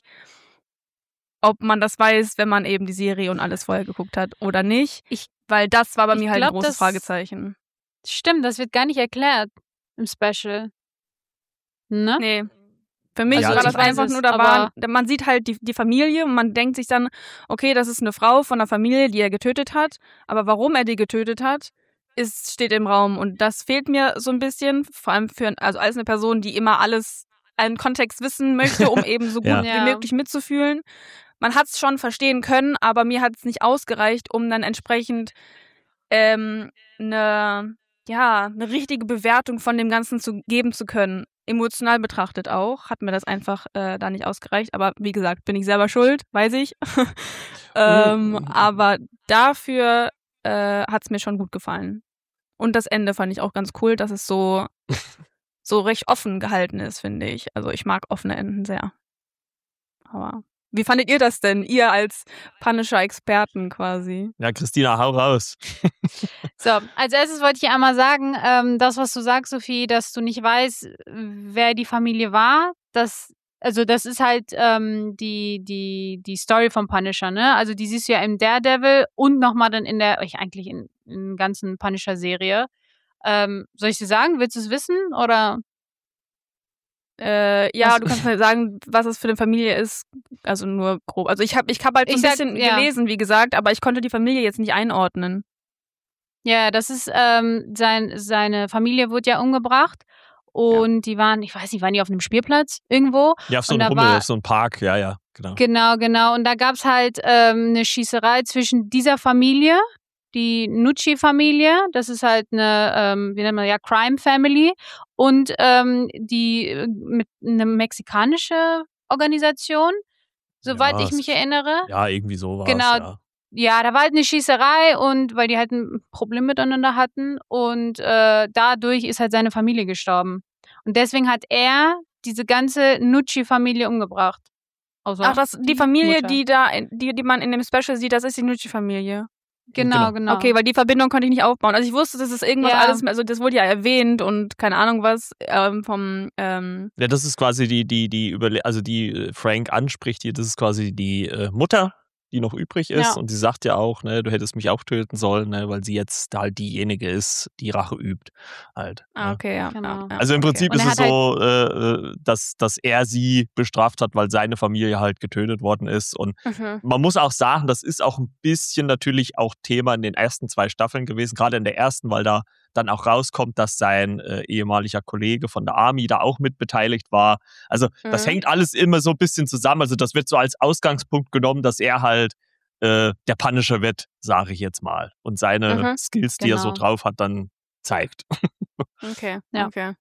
Speaker 2: ob man das weiß, wenn man eben die Serie und alles vorher geguckt hat oder nicht. Ich, weil das war bei mir halt glaub, ein großes Fragezeichen.
Speaker 3: Stimmt, das wird gar nicht erklärt im Special. Ne?
Speaker 2: Nee. Für mich also, war das einfach es, nur, da war, man sieht halt die, die Familie und man denkt sich dann, okay, das ist eine Frau von einer Familie, die er getötet hat, aber warum er die getötet hat, ist, steht im Raum und das fehlt mir so ein bisschen, vor allem für, also als eine Person, die immer alles, einen Kontext wissen möchte, um eben so gut ja. wie möglich mitzufühlen. Man hat es schon verstehen können, aber mir hat es nicht ausgereicht, um dann entsprechend ähm, eine, ja, eine richtige Bewertung von dem Ganzen zu geben zu können. Emotional betrachtet auch, hat mir das einfach äh, da nicht ausgereicht. Aber wie gesagt, bin ich selber schuld, weiß ich. ähm, mhm. Aber dafür äh, hat es mir schon gut gefallen. Und das Ende fand ich auch ganz cool, dass es so, so recht offen gehalten ist, finde ich. Also ich mag offene Enden sehr. Aber wie fandet ihr das denn? Ihr als Punisher-Experten quasi.
Speaker 1: Ja, Christina, hau raus.
Speaker 3: So, als erstes wollte ich einmal sagen, ähm, das, was du sagst, Sophie, dass du nicht weißt, wer die Familie war, das, also das ist halt ähm, die, die, die Story vom Punisher, ne? Also die siehst du ja im Daredevil und nochmal dann in der, ich eigentlich in, in der ganzen Punisher-Serie. Ähm, soll ich dir sagen? Willst du es wissen? Oder?
Speaker 2: Äh, ja, was? Du kannst mir sagen, was es für eine Familie ist. Also nur grob. Also ich habe ich hab halt so ein sag, bisschen ja. gelesen, wie gesagt, aber ich konnte die Familie jetzt nicht einordnen.
Speaker 3: Ja, das ist, ähm, sein, seine Familie wurde ja umgebracht und ja. die waren, ich weiß nicht, waren die auf einem Spielplatz irgendwo?
Speaker 1: Ja, auf so einem Rummel, auf so einem Park, ja, ja, genau.
Speaker 3: Genau, genau. Und da gab es halt ähm, eine Schießerei zwischen dieser Familie, die Nucci-Familie, das ist halt eine, ähm, wie nennt man, ja, Crime Family und ähm, die mit eine mexikanische Organisation, soweit ja, ich mich erinnere.
Speaker 1: Ja, irgendwie so war
Speaker 3: genau,
Speaker 1: es, ja.
Speaker 3: ja, da war halt eine Schießerei und weil die halt ein Problem miteinander hatten und äh, dadurch ist halt seine Familie gestorben. Und deswegen hat er diese ganze Nucci-Familie umgebracht. Also
Speaker 2: Ach, das, die Familie,
Speaker 3: Mutter.
Speaker 2: die da, die, die man in dem Special sieht, das ist die Nucci-Familie.
Speaker 3: Genau, genau.
Speaker 2: Okay, weil die Verbindung konnte ich nicht aufbauen. Also ich wusste, das ist irgendwas
Speaker 3: Ja.
Speaker 2: alles, also das wurde ja erwähnt und keine Ahnung was ähm, vom ähm,
Speaker 1: Ja, das ist quasi die, die, die Überle- also die äh, Frank anspricht hier, das ist quasi die äh, Mutter, die noch übrig ist.
Speaker 3: Ja.
Speaker 1: Und sie sagt ja auch, ne, du hättest mich auch töten sollen, ne, weil sie jetzt halt diejenige ist, die Rache übt. Halt.
Speaker 2: Ah,
Speaker 1: Ne?
Speaker 2: okay, ja.
Speaker 3: Genau.
Speaker 2: ja, ja
Speaker 1: Also im
Speaker 2: okay.
Speaker 1: Prinzip
Speaker 3: Und
Speaker 1: ist
Speaker 3: er
Speaker 1: es
Speaker 3: hat
Speaker 1: so, äh, dass, dass er sie bestraft hat, weil seine Familie halt getötet worden ist. Und
Speaker 2: Mhm.
Speaker 1: man muss auch sagen, das ist auch ein bisschen natürlich auch Thema in den ersten zwei Staffeln gewesen, gerade in der ersten, weil da dann auch rauskommt, dass sein äh, ehemaliger Kollege von der Army da auch mit beteiligt war. Also das
Speaker 2: Mhm.
Speaker 1: hängt alles immer so ein bisschen zusammen. Also das wird so als Ausgangspunkt genommen, dass er halt äh, der Punisher wird, sage ich jetzt mal. Und seine
Speaker 2: Mhm.
Speaker 1: Skills, die er so
Speaker 3: Genau.
Speaker 1: drauf hat, dann zeigt.
Speaker 2: Okay,
Speaker 3: Ja.
Speaker 2: okay.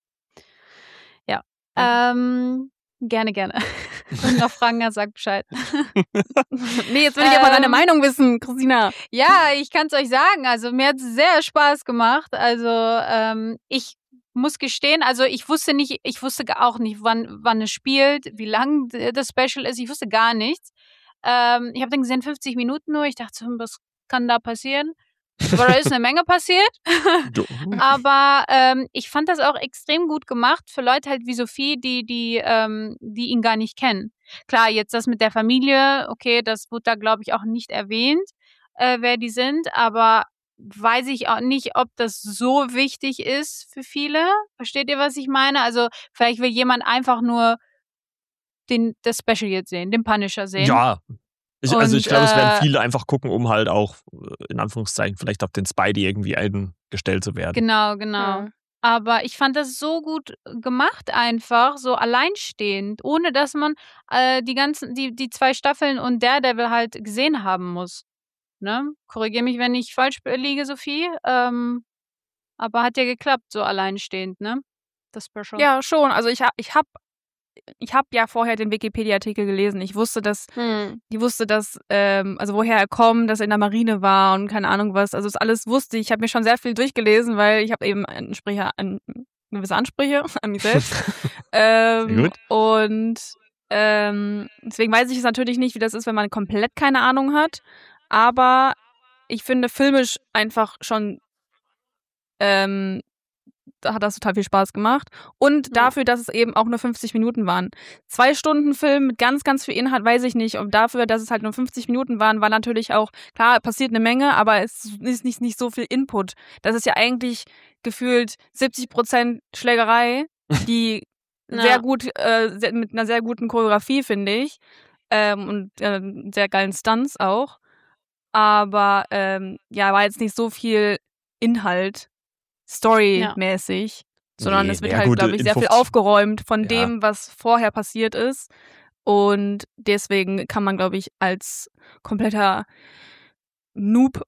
Speaker 3: Ähm, gerne, gerne. Wenn du noch Fragen hast, sag Bescheid.
Speaker 2: Nee, jetzt will ich aber deine
Speaker 3: Ähm,
Speaker 2: Meinung wissen, Christina.
Speaker 3: Ja, ich kann es euch sagen. Also mir hat es sehr Spaß gemacht. Also ähm, ich muss gestehen, also ich wusste nicht, ich wusste auch nicht, wann, wann es spielt, wie lang das Special ist. Ich wusste gar nichts. Ähm, ich habe dann gesehen, fünfzig Minuten nur. Ich dachte, hm, was kann da passieren? Aber da ist eine Menge passiert.
Speaker 1: Du-
Speaker 3: Aber ähm, ich fand das auch extrem gut gemacht für Leute halt wie Sophie, die, die, ähm, die ihn gar nicht kennen. Klar, jetzt das mit der Familie, okay, das wurde da, glaube ich, auch nicht erwähnt, äh, wer die sind, aber weiß ich auch nicht, ob das so wichtig ist für viele. Versteht ihr, was ich meine? Also vielleicht will jemand einfach nur den, das Special jetzt sehen, den Punisher sehen.
Speaker 1: Ja. Ich, also ich
Speaker 3: Und,
Speaker 1: glaube, es werden
Speaker 3: äh,
Speaker 1: viele einfach gucken, um halt auch, äh, in Anführungszeichen, vielleicht auf den Spidey irgendwie eingestellt zu werden.
Speaker 3: Genau, genau.
Speaker 2: Ja.
Speaker 3: Aber ich fand das so gut gemacht einfach, so alleinstehend, ohne dass man äh, die ganzen, die, die zwei Staffeln und Daredevil halt gesehen haben muss. Ne? Korrigiere mich, wenn ich falsch liege, Sophie. Ähm, aber hat ja geklappt, so alleinstehend, ne? Das Special.
Speaker 2: Ja, schon. Also ich habe ich hab, ich hab ja vorher den Wikipedia-Artikel gelesen. Ich wusste, dass,
Speaker 3: Hm.
Speaker 2: ich wusste, dass, ähm, also woher er kommt, dass er in der Marine war und keine Ahnung was. Also das alles wusste ich. Ich habe mir schon sehr viel durchgelesen, weil ich habe eben Ansprüche, an, gewisse Ansprüche an mich selbst. ähm,
Speaker 1: Sehr gut.
Speaker 2: Und ähm, deswegen weiß ich es natürlich nicht, wie das ist, wenn man komplett keine Ahnung hat. Aber ich finde filmisch einfach schon ähm, da hat das total viel Spaß gemacht. Und
Speaker 3: Ja.
Speaker 2: dafür, dass es eben auch nur fünfzig Minuten waren. Zwei Stunden Film mit ganz, ganz viel Inhalt, weiß ich nicht. Und dafür, dass es halt nur fünfzig Minuten waren, war natürlich auch, klar, passiert eine Menge, aber es ist nicht, nicht so viel Input. Das ist ja eigentlich gefühlt siebzig Prozent Schlägerei, die
Speaker 3: Ja.
Speaker 2: sehr gut, äh, sehr, mit einer sehr guten Choreografie, finde ich. Ähm, und äh, sehr geilen Stunts auch. Aber ähm, ja, war jetzt nicht so viel Inhalt, storymäßig, sondern
Speaker 1: Nee,
Speaker 2: es wird
Speaker 1: ja
Speaker 2: halt,
Speaker 1: gut,
Speaker 2: glaube ich,
Speaker 1: in
Speaker 2: sehr viel
Speaker 1: fünfzig
Speaker 2: aufgeräumt von
Speaker 1: Ja.
Speaker 2: dem, was vorher passiert ist. Und deswegen kann man, glaube ich, als kompletter Noob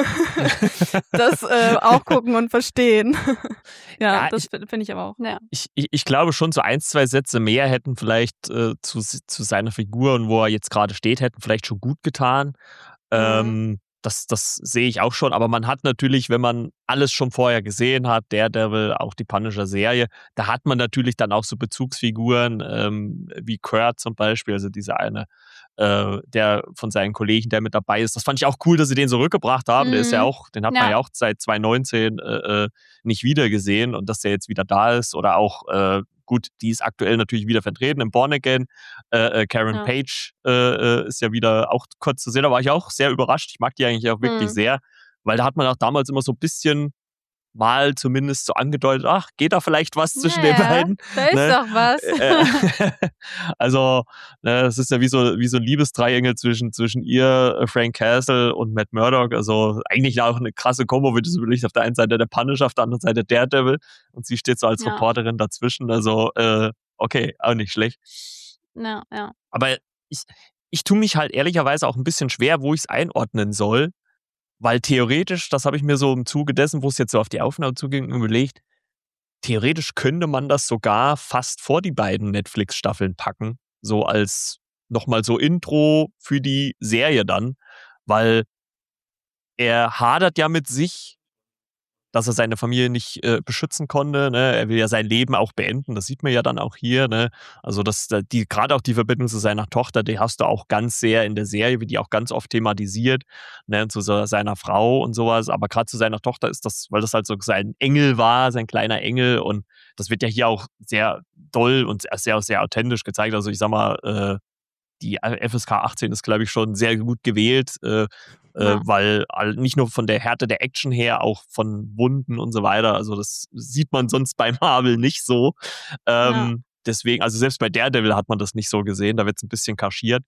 Speaker 2: das äh, auch gucken und verstehen. ja,
Speaker 1: Ja,
Speaker 2: das
Speaker 1: ich-
Speaker 2: finde find ich aber auch.
Speaker 3: Ja.
Speaker 1: Ich, ich, ich glaube schon, so ein, zwei Sätze mehr hätten vielleicht äh, zu, zu seiner Figur und wo er jetzt gerade steht, hätten vielleicht schon gut getan. Ähm, das, das sehe ich auch schon. Aber man hat natürlich, wenn man alles schon vorher gesehen hat, Daredevil, auch die Punisher-Serie, da hat man natürlich dann auch so Bezugsfiguren ähm, wie Kurt zum Beispiel, also dieser eine, äh, der von seinen Kollegen, der mit dabei ist. Das fand ich auch cool, dass sie den so rückgebracht haben. Der ist ja
Speaker 3: Mhm.
Speaker 1: auch, den hat man
Speaker 3: Ja.
Speaker 1: ja auch seit zwanzig neunzehn äh, äh, nicht wieder gesehen und dass der jetzt wieder da ist oder auch, äh, gut, die ist aktuell natürlich wieder vertreten im Born Again. Äh, äh, Karen
Speaker 3: Ja.
Speaker 1: Page äh, äh, ist ja wieder auch kurz zu sehen. Da war ich auch sehr überrascht. Ich mag die eigentlich auch wirklich
Speaker 3: Mhm.
Speaker 1: sehr, weil da hat man auch damals immer so ein bisschen mal zumindest so angedeutet, ach, geht da vielleicht was zwischen den
Speaker 3: Ja,
Speaker 1: beiden?
Speaker 3: Da ist
Speaker 1: Ne?
Speaker 3: doch was.
Speaker 1: Äh, also, ne, es ist ja wie so, wie so ein Liebesdreiengel zwischen, zwischen ihr, äh, Frank Castle und Matt Murdock. Also eigentlich auch eine krasse Kombo, wenn du so überlegst. Auf der einen Seite der Punisher, auf der anderen Seite Daredevil. Und sie steht so als
Speaker 3: Ja.
Speaker 1: Reporterin dazwischen. Also, äh, okay, auch nicht schlecht.
Speaker 3: Ja, ja.
Speaker 1: Aber ich, ich tue mich halt ehrlicherweise auch ein bisschen schwer, wo ich es einordnen soll. Weil theoretisch, das habe ich mir so im Zuge dessen, wo es jetzt so auf die Aufnahme zuging, überlegt, theoretisch könnte man das sogar fast vor die beiden Netflix-Staffeln packen. So als nochmal so Intro für die Serie dann. Weil er hadert ja mit sich, dass er seine Familie nicht äh, beschützen konnte. Ne? Er will ja sein Leben auch beenden. Das sieht man ja dann auch hier. Ne? Also das, die, gerade auch die Verbindung zu seiner Tochter, die hast du auch ganz sehr in der Serie, wie die auch ganz oft thematisiert, ne? Zu so, seiner Frau und sowas. Aber gerade zu seiner Tochter ist das, weil das halt so sein Engel war, sein kleiner Engel. Und das wird ja hier auch sehr doll und sehr, sehr authentisch gezeigt. Also ich sag mal, äh, die F S K achtzehn ist, glaube ich, schon sehr gut gewählt, äh, ja. äh, weil nicht nur von der Härte der Action her, auch von Wunden und so weiter, also das sieht man sonst bei Marvel nicht so. Ähm, ja. Deswegen, also selbst bei Daredevil hat man das nicht so gesehen, da wird es ein bisschen kaschiert.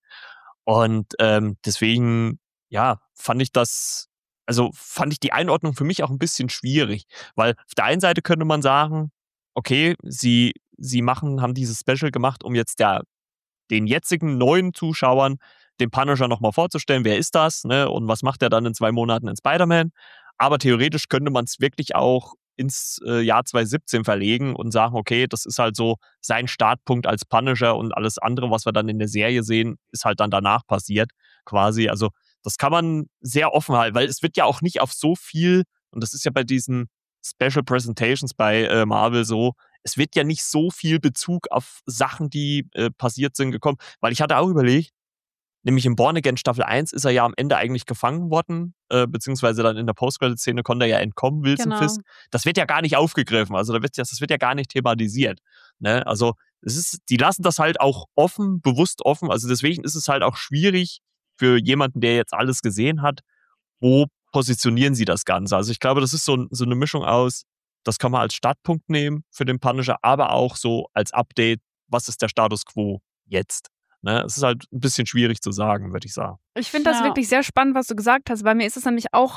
Speaker 1: Und ähm, deswegen, ja, fand ich das, also fand ich die Einordnung für mich auch ein bisschen schwierig, weil auf der einen Seite könnte man sagen, okay, sie, sie machen, haben dieses Special gemacht, um jetzt der den jetzigen neuen Zuschauern den Punisher nochmal vorzustellen, wer ist das, ne? Und was macht er dann in zwei Monaten in Spider-Man. Aber theoretisch könnte man es wirklich auch ins äh, Jahr zwanzig siebzehn verlegen und sagen, okay, das ist halt so sein Startpunkt als Punisher und alles andere, was wir dann in der Serie sehen, ist halt dann danach passiert, quasi. Also das kann man sehr offen halten, weil es wird ja auch nicht auf so viel, und das ist ja bei diesen Special Presentations bei äh, Marvel so, es wird ja nicht so viel Bezug auf Sachen, die äh, passiert sind, gekommen. Weil ich hatte auch überlegt, nämlich in Born Again Staffel eins ist er ja am Ende eigentlich gefangen worden, äh, beziehungsweise dann in der Post-Credit-Szene konnte er ja entkommen, Wilson
Speaker 2: Genau.
Speaker 1: Fisk. Das wird ja gar nicht aufgegriffen, also da wird ja, das wird ja gar nicht thematisiert. Ne? Also es ist, die lassen das halt auch offen, bewusst offen, also deswegen ist es halt auch schwierig für jemanden, der jetzt alles gesehen hat, wo positionieren sie das Ganze. Also ich glaube, das ist so, so eine Mischung aus, das kann man als Startpunkt nehmen für den Punisher, aber auch so als Update, was ist der Status quo jetzt? Ne? Es ist halt ein bisschen schwierig zu sagen, würde ich sagen.
Speaker 2: Ich finde das
Speaker 3: Ja.
Speaker 2: wirklich sehr spannend, was du gesagt hast. Bei mir ist es nämlich auch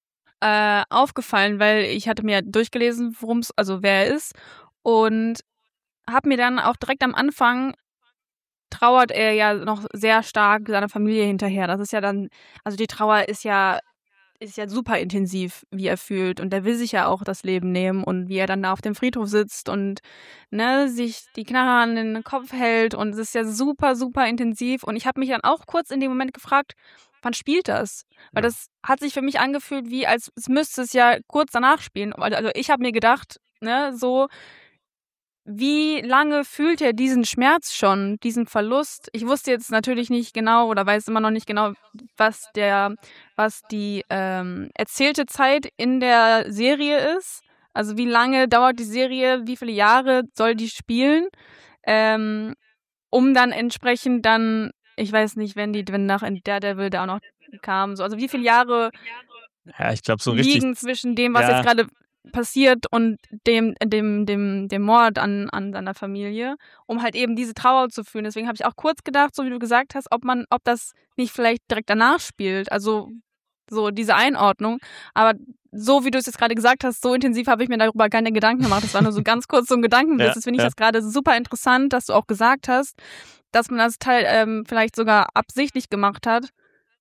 Speaker 2: äh, aufgefallen, weil ich hatte mir durchgelesen, worum es, also wer er ist, und habe mir dann auch direkt am Anfang trauert er ja noch sehr stark seiner Familie hinterher. Das ist ja dann, also die Trauer ist ja ist ja super intensiv, wie er fühlt, und der will sich ja auch das Leben nehmen, und wie er dann da auf dem Friedhof sitzt und ne, sich die Knarre an den Kopf hält, und es ist ja super, super intensiv, und ich habe mich dann auch kurz in dem Moment gefragt, wann spielt das? Weil
Speaker 1: Ja.
Speaker 2: das hat sich für mich angefühlt, wie als es müsste es ja kurz danach spielen. Also ich habe mir gedacht, ne, so wie lange fühlt er diesen Schmerz schon, diesen Verlust? Ich wusste jetzt natürlich nicht genau oder weiß immer noch nicht genau, was der, was die ähm, erzählte Zeit in der Serie ist. Also wie lange dauert die Serie, wie viele Jahre soll die spielen, ähm, um dann entsprechend dann, ich weiß nicht, wenn die, wenn nach Daredevil da auch noch kam, so, also wie viele Jahre
Speaker 1: Ja, ich glaube, so richtig.
Speaker 2: liegen zwischen dem, was
Speaker 1: Ja.
Speaker 2: jetzt gerade passiert, und dem, dem, dem, dem Mord an, an seiner Familie, um halt eben diese Trauer zu fühlen. Deswegen habe ich auch kurz gedacht, so wie du gesagt hast, ob man, ob das nicht vielleicht direkt danach spielt. Also so diese Einordnung. Aber so wie du es jetzt gerade gesagt hast, so intensiv habe ich mir darüber keine Gedanken gemacht. Das war nur so ganz kurz so ein Gedankenblitz.
Speaker 1: Ja,
Speaker 2: Das finde ich
Speaker 1: ja.
Speaker 2: das gerade super interessant, dass du auch gesagt hast, dass man das Teil ähm, vielleicht sogar absichtlich gemacht hat,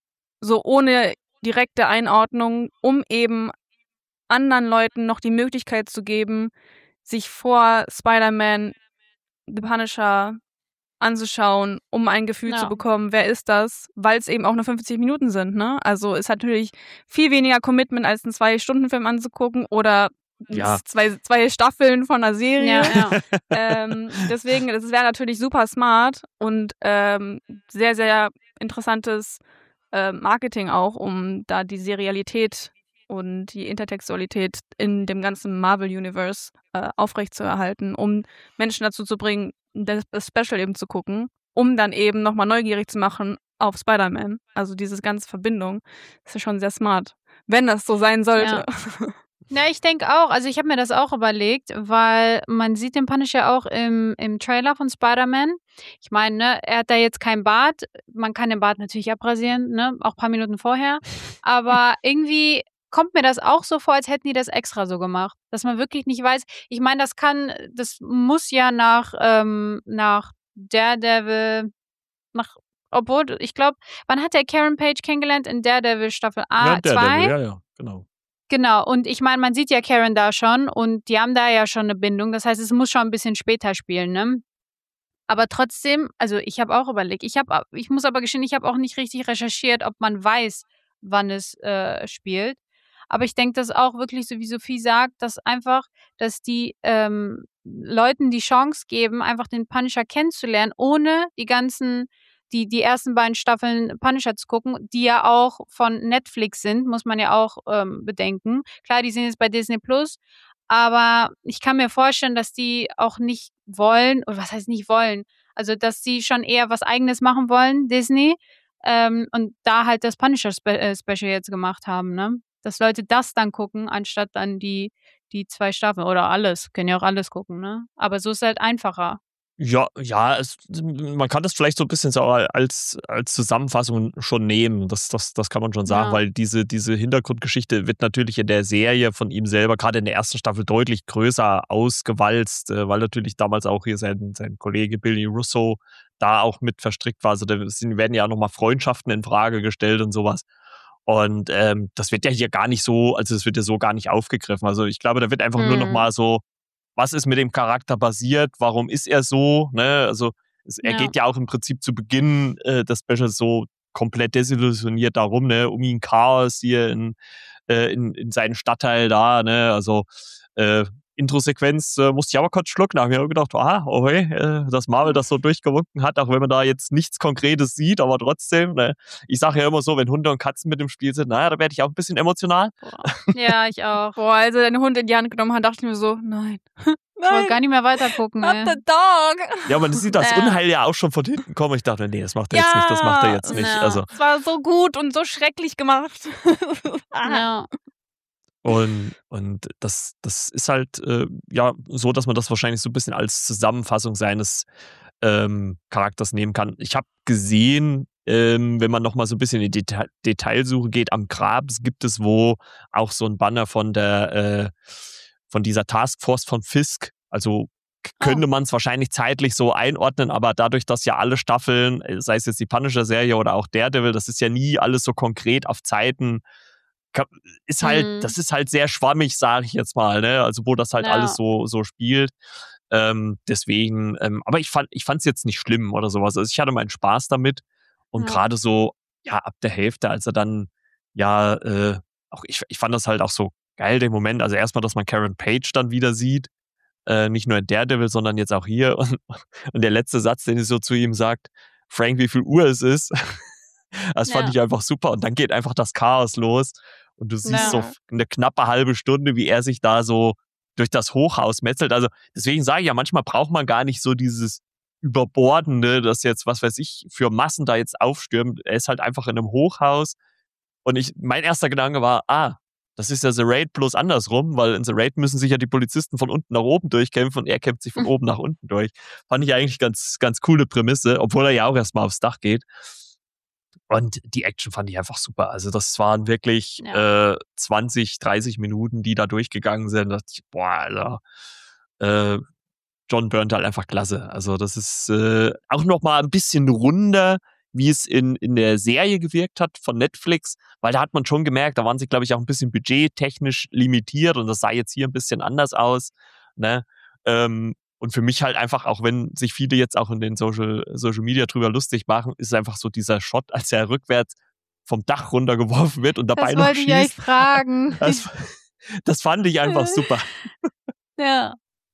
Speaker 2: so ohne direkte Einordnung, um eben anderen Leuten noch die Möglichkeit zu geben, sich vor Spider-Man, The Punisher anzuschauen, um ein Gefühl
Speaker 3: Ja.
Speaker 2: zu bekommen, wer ist das, weil es eben auch nur fünfzig Minuten sind, ne? Also ist natürlich viel weniger Commitment, als einen Zwei-Stunden-Film anzugucken oder
Speaker 1: Ja.
Speaker 2: zwei, zwei Staffeln von einer Serie.
Speaker 3: Ja, ja.
Speaker 2: ähm, deswegen, das wäre natürlich super smart und ähm, sehr, sehr interessantes äh, Marketing auch, um da die Serialität und die Intertextualität in dem ganzen Marvel-Universe äh, aufrechtzuerhalten, um Menschen dazu zu bringen, das, das Special eben zu gucken, um dann eben nochmal neugierig zu machen auf Spider-Man. Also diese ganze Verbindung ist ja schon sehr smart, wenn das so sein sollte.
Speaker 3: Ja, ich denke auch. Also ich habe mir das auch überlegt, weil man sieht den Punisher auch im, im Trailer von Spider-Man. Ich meine, ne, er hat da jetzt kein Bart. Man kann den Bart natürlich abrasieren, ne, auch ein paar Minuten vorher. Aber irgendwie kommt mir das auch so vor, als hätten die das extra so gemacht. Dass man wirklich nicht weiß. Ich meine, das kann, das muss ja nach, ähm, nach Daredevil, nach, obwohl, ich glaube, wann hat der Karen Page kennengelernt? In Daredevil Staffel A,
Speaker 1: Ja, Daredevil,
Speaker 3: zwei?
Speaker 1: ja, ja, genau.
Speaker 3: Genau, und ich meine, man sieht ja Karen da schon und die haben da ja schon eine Bindung. Das heißt, es muss schon ein bisschen später spielen, ne? Aber trotzdem, also ich habe auch überlegt, ich habe, ich muss aber gestehen, ich habe auch nicht richtig recherchiert, ob man weiß, wann es äh, spielt. Aber ich denke, dass auch wirklich, so wie Sophie sagt, dass einfach, dass die ähm, Leuten die Chance geben, einfach den Punisher kennenzulernen, ohne die ganzen, die, die ersten beiden Staffeln Punisher zu gucken, die ja auch von Netflix sind, muss man ja auch ähm, bedenken. Klar, die sind jetzt bei Disney Plus, aber ich kann mir vorstellen, dass die auch nicht wollen, oder was heißt nicht wollen, also dass die schon eher was Eigenes machen wollen, Disney, ähm, und da halt das Punisher-Special jetzt gemacht haben, ne? Dass Leute das dann gucken, anstatt dann die, die zwei Staffeln oder alles. Können ja auch alles gucken, ne? Aber so ist es halt einfacher.
Speaker 1: Ja, ja, es, man kann das vielleicht so ein bisschen so als, als Zusammenfassung schon nehmen. Das, das, das kann man schon sagen,
Speaker 3: Ja.
Speaker 1: weil diese, diese Hintergrundgeschichte wird natürlich in der Serie von ihm selber, gerade in der ersten Staffel, deutlich größer ausgewalzt, äh, weil natürlich damals auch hier sein, sein Kollege Billy Russo da auch mit verstrickt war. Also da sind, werden ja auch nochmal Freundschaften in Frage gestellt und sowas. Und ähm, das wird ja hier gar nicht so, also das wird ja so gar nicht aufgegriffen. Also ich glaube, da wird einfach nur
Speaker 3: Mhm.
Speaker 1: nochmal so, was ist mit dem Charakter passiert, warum ist er so, ne? Also es, er
Speaker 3: Ja.
Speaker 1: geht ja auch im Prinzip zu Beginn äh, des Specials so komplett desillusioniert darum, ne? Um ihn Chaos hier in, äh, in, in seinen Stadtteil da, ne? Also äh, Intro-Sequenz äh, musste ich aber kurz schlucken. Da habe ich mir gedacht, aha, okay, äh, dass Marvel das so durchgewunken hat, auch wenn man da jetzt nichts Konkretes sieht, aber trotzdem, ne? Ich sage ja immer so, wenn Hunde und Katzen mit im Spiel sind, naja, da werde ich auch ein bisschen emotional.
Speaker 3: Boah. Ja, ich auch.
Speaker 2: Boah, als er den Hund in die Hand genommen hat, dachte ich mir so, nein.
Speaker 3: Ich wollte gar nicht mehr weitergucken,
Speaker 2: Not
Speaker 3: ey.
Speaker 2: the dog.
Speaker 1: Ja, man sieht das
Speaker 3: Ja.
Speaker 1: Unheil ja auch schon von hinten kommen. Ich dachte, nee, das macht er jetzt nicht, das macht er jetzt nicht.
Speaker 3: Ja.
Speaker 1: Also,
Speaker 2: Es war so gut und so schrecklich gemacht. Ah.
Speaker 3: Ja.
Speaker 1: und und das, das ist halt äh, ja so, dass man das wahrscheinlich so ein bisschen als Zusammenfassung seines ähm, Charakters nehmen kann. Ich habe gesehen, ähm, wenn man nochmal so ein bisschen in die Deta Detailsuche geht, am Grab gibt es wo auch so ein Banner von der äh, von dieser Taskforce von Fisk. Also k- könnte man es wahrscheinlich zeitlich so einordnen, aber dadurch, dass ja alle Staffeln, äh, sei es jetzt die Punisher-Serie oder auch Daredevil, das ist ja nie alles so konkret auf Zeiten. ka- Ist halt,
Speaker 3: Mhm.
Speaker 1: das ist halt sehr schwammig, sage ich jetzt mal, ne? Also wo das halt
Speaker 3: Ja.
Speaker 1: alles so, so spielt. Ähm, deswegen, ähm, aber ich fand ich fand es jetzt nicht schlimm oder sowas. Also ich hatte meinen Spaß damit. Und
Speaker 3: Ja.
Speaker 1: gerade so, ja, ab der Hälfte, als er dann, ja, äh, auch ich, ich fand das halt auch so geil, den Moment. Also erstmal, dass man Karen Page dann wieder sieht. Äh, nicht nur in Daredevil, sondern jetzt auch hier. Und, und der letzte Satz, den sie so zu ihm sagt, Frank, wie viel Uhr es ist. Das fand
Speaker 3: Ja.
Speaker 1: ich einfach super. Und dann geht einfach das Chaos los. Und du siehst
Speaker 3: Ja.
Speaker 1: so eine knappe halbe Stunde, wie er sich da so durch das Hochhaus metzelt. Also deswegen sage ich ja, manchmal braucht man gar nicht so dieses Überbordende, das jetzt, was weiß ich, für Massen da jetzt aufstürmt. Er ist halt einfach in einem Hochhaus. Und ich, mein erster Gedanke war, ah, das ist ja The Raid bloß andersrum, weil in The Raid müssen sich ja die Polizisten von unten nach oben durchkämpfen und er kämpft sich von oben nach unten durch. Fand ich eigentlich ganz, ganz coole Prämisse, obwohl er ja auch erstmal aufs Dach geht. Und die Action fand ich einfach super. Also das waren wirklich
Speaker 3: Ja.
Speaker 1: äh, zwanzig, dreißig Minuten, die da durchgegangen sind. Da dachte ich, boah, Alter, äh, John Byrne halt einfach klasse. Also das ist äh, auch noch mal ein bisschen runder, wie es in, in der Serie gewirkt hat von Netflix, weil da hat man schon gemerkt, da waren sie, glaube ich, auch ein bisschen budgettechnisch limitiert und das sah jetzt hier ein bisschen anders aus. Ne? Ähm, und für mich halt einfach, auch wenn sich viele jetzt auch in den Social, Social Media drüber lustig machen, ist einfach so dieser Shot, als er rückwärts vom Dach runtergeworfen wird und dabei
Speaker 3: Das
Speaker 1: noch
Speaker 3: wollte ich euch
Speaker 1: schießt.
Speaker 3: fragen.
Speaker 1: Das, das fand ich einfach super.
Speaker 3: Ja.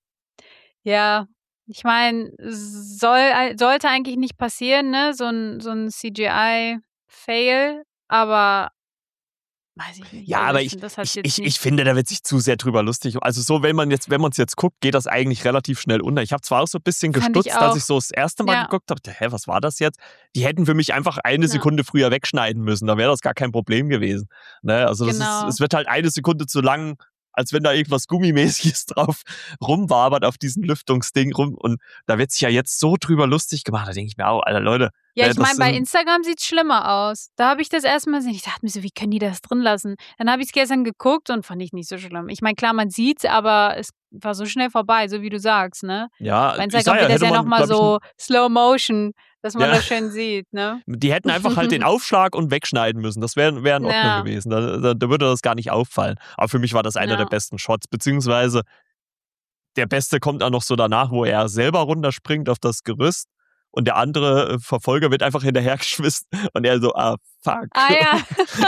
Speaker 3: Ja, ich meine, soll, sollte eigentlich nicht passieren, ne? So ein, so ein C G I-Fail, aber weiß ich nicht.
Speaker 1: Ja,
Speaker 3: also
Speaker 1: aber
Speaker 3: ich,
Speaker 1: ich,
Speaker 3: find, das hat
Speaker 1: ich,
Speaker 3: jetzt
Speaker 1: ich,
Speaker 3: nicht.
Speaker 1: ich finde, da wird sich zu sehr drüber lustig. Also so, wenn man jetzt, wenn man es jetzt guckt, geht das eigentlich relativ schnell unter. Ich habe zwar auch so ein bisschen
Speaker 3: Fand ich
Speaker 1: gestutzt, als
Speaker 3: auch.
Speaker 1: ich so das erste Mal
Speaker 3: Ja.
Speaker 1: geguckt habe. Hä, was war das jetzt? Die hätten für mich einfach eine
Speaker 3: Ja.
Speaker 1: Sekunde früher wegschneiden müssen. Da wäre das gar kein Problem gewesen. Ne? Also das
Speaker 3: Genau.
Speaker 1: ist, es wird halt eine Sekunde zu lang, als wenn da irgendwas Gummimäßiges drauf rumwabert auf diesem Lüftungsding rum. Und da wird sich ja jetzt so drüber lustig gemacht. Da denke ich mir auch, Alter, Leute.
Speaker 3: Ja,
Speaker 1: ne,
Speaker 3: ich
Speaker 1: das
Speaker 3: meine, bei
Speaker 1: sind-
Speaker 3: Instagram sieht es schlimmer aus. Da habe ich das erstmal gesehen. Ich dachte mir so, wie können die das drin lassen? Dann habe ich es gestern geguckt und fand ich nicht so schlimm. Ich meine, klar, man sieht's, aber es war so schnell vorbei, so wie du sagst, ne?
Speaker 1: Ja,
Speaker 3: Bei
Speaker 1: ich
Speaker 3: Instagram
Speaker 1: sag ja,
Speaker 3: wird das
Speaker 1: hätte
Speaker 3: ja
Speaker 1: man,
Speaker 3: nochmal
Speaker 1: glaub ich,
Speaker 3: so Slow Motion, dass man
Speaker 1: Ja.
Speaker 3: das schön sieht, ne?
Speaker 1: Die hätten einfach halt den Aufschlag und wegschneiden müssen. Das wäre wär in Ordnung
Speaker 3: Ja.
Speaker 1: gewesen. Da, da, da würde das gar nicht auffallen. Aber für mich war das einer
Speaker 3: Ja.
Speaker 1: der besten Shots. Beziehungsweise der beste kommt auch noch so danach, wo er selber runterspringt auf das Gerüst und der andere Verfolger wird einfach hinterhergeschmissen und er so, ah, fuck.
Speaker 3: Ah ja.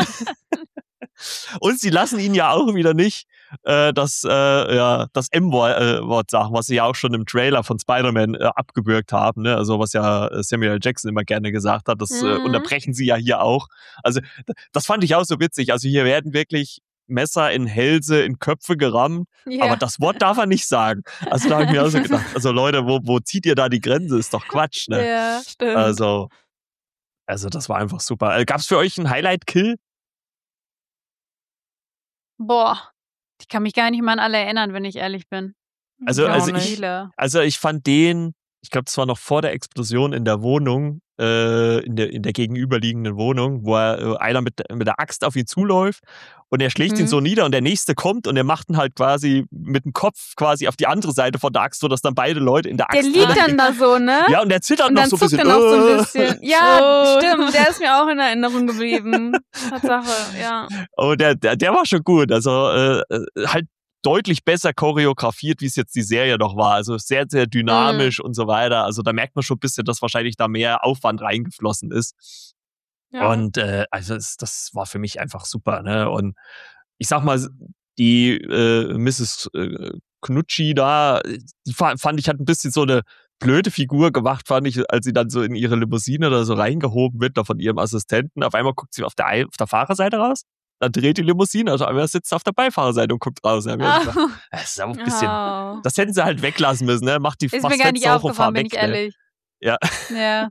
Speaker 1: Und sie lassen ihn ja auch wieder nicht äh, das, äh, ja, das M-Wort sagen, was sie ja auch schon im Trailer von Spider-Man äh, abgebürgt haben, ne? Also was ja Samuel L. Jackson immer gerne gesagt hat, das
Speaker 3: Mhm.
Speaker 1: äh, unterbrechen sie ja hier auch. Also das fand ich auch so witzig. Also hier werden wirklich Messer in Hälse, in Köpfe gerammt,
Speaker 3: Ja.
Speaker 1: aber das Wort darf er nicht sagen. Also da habe ich mir auch so gedacht, also Leute, wo, wo zieht ihr da die Grenze? Ist doch Quatsch, ne?
Speaker 2: Ja, stimmt.
Speaker 1: Also, also das war einfach super. Gab es für euch einen Highlight-Kill?
Speaker 3: Boah, ich kann mich gar nicht mal an alle erinnern, wenn ich ehrlich bin.
Speaker 1: Also,
Speaker 2: Ich auch
Speaker 1: also
Speaker 2: nicht.
Speaker 1: ich,
Speaker 3: Viele.
Speaker 1: also ich fand den, ich glaube, das war noch vor der Explosion in der Wohnung, äh, in der in der gegenüberliegenden Wohnung, wo er, äh, einer mit, mit der Axt auf ihn zuläuft und er schlägt ihn
Speaker 3: Mhm.
Speaker 1: so nieder und der nächste kommt und er macht ihn halt quasi mit dem Kopf quasi auf die andere Seite von der Axt, sodass dann beide Leute in der
Speaker 2: Der
Speaker 1: Axt
Speaker 2: liegt
Speaker 1: drin-
Speaker 2: dann da so, ne?
Speaker 1: Ja, und der zittert
Speaker 2: Und
Speaker 1: noch
Speaker 2: dann
Speaker 1: so ein
Speaker 2: zuckt
Speaker 1: bisschen.
Speaker 2: er noch so ein
Speaker 1: äh.
Speaker 2: bisschen. Ja,
Speaker 3: Oh.
Speaker 2: stimmt. Der ist mir auch in Erinnerung geblieben. Tatsache, ja.
Speaker 1: Oh, der, der, der war schon gut. Also äh, äh, halt deutlich besser choreografiert, wie es jetzt die Serie noch war. Also sehr, sehr dynamisch und so weiter. Also da merkt man schon ein bisschen, dass wahrscheinlich da mehr Aufwand reingeflossen ist.
Speaker 2: ja.
Speaker 1: Und äh, also es, das war für mich einfach super. Ne? Und ich sag mal, die äh, Misses Äh, Knutschi da, die fa- fand ich, hat ein bisschen so eine blöde Figur gemacht, fand ich, als sie dann so in ihre Limousine da so reingehoben wird, da von ihrem Assistenten. Auf einmal guckt sie auf der, Ei- auf der Fahrerseite raus, dann dreht die Limousine, also einmal sitzt sie auf der Beifahrerseite und guckt raus. Da hab ich
Speaker 3: Ah.
Speaker 1: gedacht, das ist aber ein bisschen,
Speaker 2: Oh.
Speaker 1: das hätten sie halt weglassen müssen, ne? Macht die
Speaker 3: Ist
Speaker 1: macht
Speaker 3: mir gar nicht
Speaker 1: Fenster hoch und
Speaker 3: aufgefallen,
Speaker 1: fahr
Speaker 3: bin
Speaker 1: weg,
Speaker 3: ich ehrlich.
Speaker 1: Ja.
Speaker 3: Ja.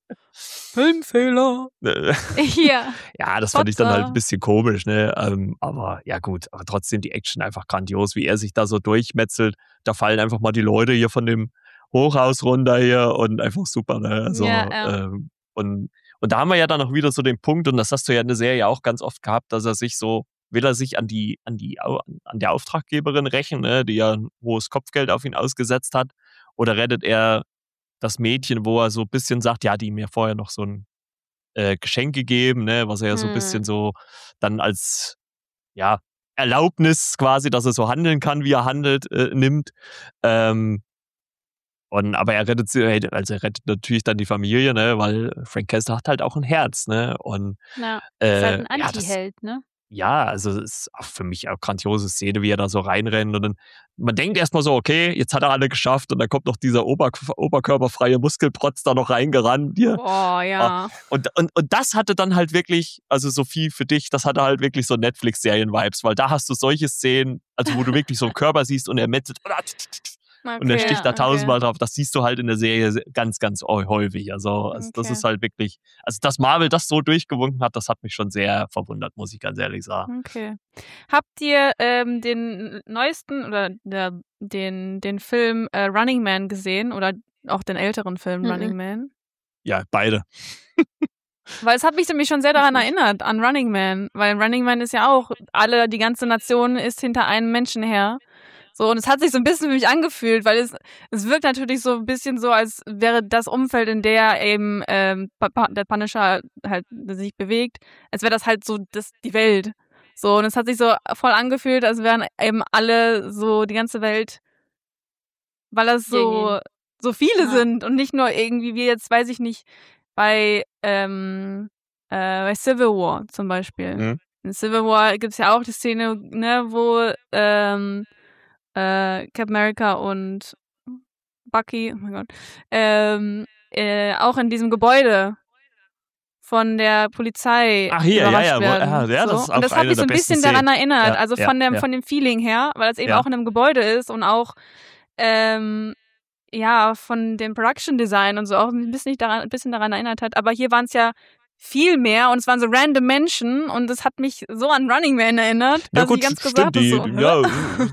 Speaker 2: Filmfehler.
Speaker 1: Ne?
Speaker 3: Ja.
Speaker 1: Ja, das fand ich dann halt
Speaker 2: Potzer.
Speaker 1: ein bisschen komisch, ne? Ähm, aber ja gut, aber trotzdem die Action einfach grandios, wie er sich da so durchmetzelt. Da fallen einfach mal die Leute hier von dem Hochhaus runter hier und einfach super, ne? Also,
Speaker 3: Ja, ja.
Speaker 1: ähm, und, und da haben wir ja dann auch wieder so den Punkt, und das hast du ja in der Serie auch ganz oft gehabt, dass er sich so, will er sich an die, an die, Au- an der Auftraggeberin rächen, ne? Die ja ein hohes Kopfgeld auf ihn ausgesetzt hat, oder rettet er das Mädchen, wo er so ein bisschen sagt, ja, die mir vorher noch so ein äh, Geschenk gegeben, ne, was er ja so ein
Speaker 3: Hm.
Speaker 1: bisschen so dann als, ja, Erlaubnis quasi, dass er so handeln kann, wie er handelt, äh, nimmt. Ähm, und, aber er rettet sie, also er rettet natürlich dann die Familie, ne, weil Frank Castle hat halt auch ein Herz, ne, und
Speaker 3: Ja.
Speaker 1: äh,
Speaker 3: Ist halt ein
Speaker 1: ja, das,
Speaker 3: Anti-Held, ne?
Speaker 1: ja, also es ist auch für mich auch grandiose Szene, wie er da so reinrennt und dann, man denkt erstmal so, okay, jetzt hat er alle geschafft und dann kommt noch dieser Ober oberkörperfreie Muskelprotz da noch reingerannt. Hier.
Speaker 2: Boah, ja.
Speaker 1: Und, und, und das hatte dann halt wirklich, also Sophie, für dich, das hatte halt wirklich so Netflix-Serien-Vibes, weil da hast du solche Szenen, also wo du wirklich so einen Körper siehst und er metzelt
Speaker 2: Okay,
Speaker 1: und er sticht da
Speaker 2: okay.
Speaker 1: tausendmal drauf. Das siehst du halt in der Serie ganz, ganz häufig. Also, also das
Speaker 2: Okay.
Speaker 1: ist halt wirklich, also dass Marvel das so durchgewunken hat, das hat mich schon sehr verwundert, muss ich ganz ehrlich sagen.
Speaker 2: Okay. Habt ihr ähm, den neuesten oder der, den, den Film äh, Running Man gesehen oder auch den älteren Film
Speaker 3: Mhm.
Speaker 2: Running Man?
Speaker 1: Ja, beide.
Speaker 2: Weil es hat mich nämlich schon sehr daran erinnert, an Running Man. Weil Running Man ist ja auch, alle, die ganze Nation ist hinter einem Menschen her. So, und es hat sich so ein bisschen für mich angefühlt, weil es, es wirkt natürlich so ein bisschen so, als wäre das Umfeld, in der eben ähm, Pa- Pa- der Punisher halt sich bewegt, als wäre das halt so das, die Welt. So, und es hat sich so voll angefühlt, als wären eben alle so die ganze Welt, weil das
Speaker 3: Gegen
Speaker 2: so,
Speaker 3: ihn.
Speaker 2: so viele
Speaker 3: Ja.
Speaker 2: sind und nicht nur irgendwie, wie jetzt, weiß ich nicht, bei, ähm, äh, bei Civil War zum Beispiel.
Speaker 1: Mhm.
Speaker 2: In Civil War gibt's ja auch die Szene, ne, wo ähm, äh, Captain America und Bucky, oh mein Gott, ähm, äh, auch in diesem Gebäude von der Polizei
Speaker 1: Ach hier, ja,
Speaker 2: überrascht
Speaker 1: ja, wo,
Speaker 2: werden.
Speaker 1: ja, ja,
Speaker 2: so.
Speaker 1: das ist auch
Speaker 2: Und das hat
Speaker 1: eine
Speaker 2: mich so
Speaker 1: der
Speaker 2: ein bisschen
Speaker 1: besten
Speaker 2: daran erinnert,
Speaker 1: Ja,
Speaker 2: also
Speaker 1: ja,
Speaker 2: von dem
Speaker 1: ja.
Speaker 2: von dem Feeling her, weil es eben
Speaker 1: Ja.
Speaker 2: auch in einem Gebäude ist und auch ähm, ja von dem Production Design und so auch ein bisschen, nicht daran, ein bisschen daran erinnert hat. Aber hier waren es ja viel mehr und es waren so random Menschen und es hat mich so an Running Man erinnert,
Speaker 1: Ja
Speaker 2: dass
Speaker 1: gut,
Speaker 2: ich ganz
Speaker 1: stimmt,
Speaker 2: gesagt
Speaker 1: die,
Speaker 2: so,
Speaker 1: die-
Speaker 2: hä?
Speaker 1: ja,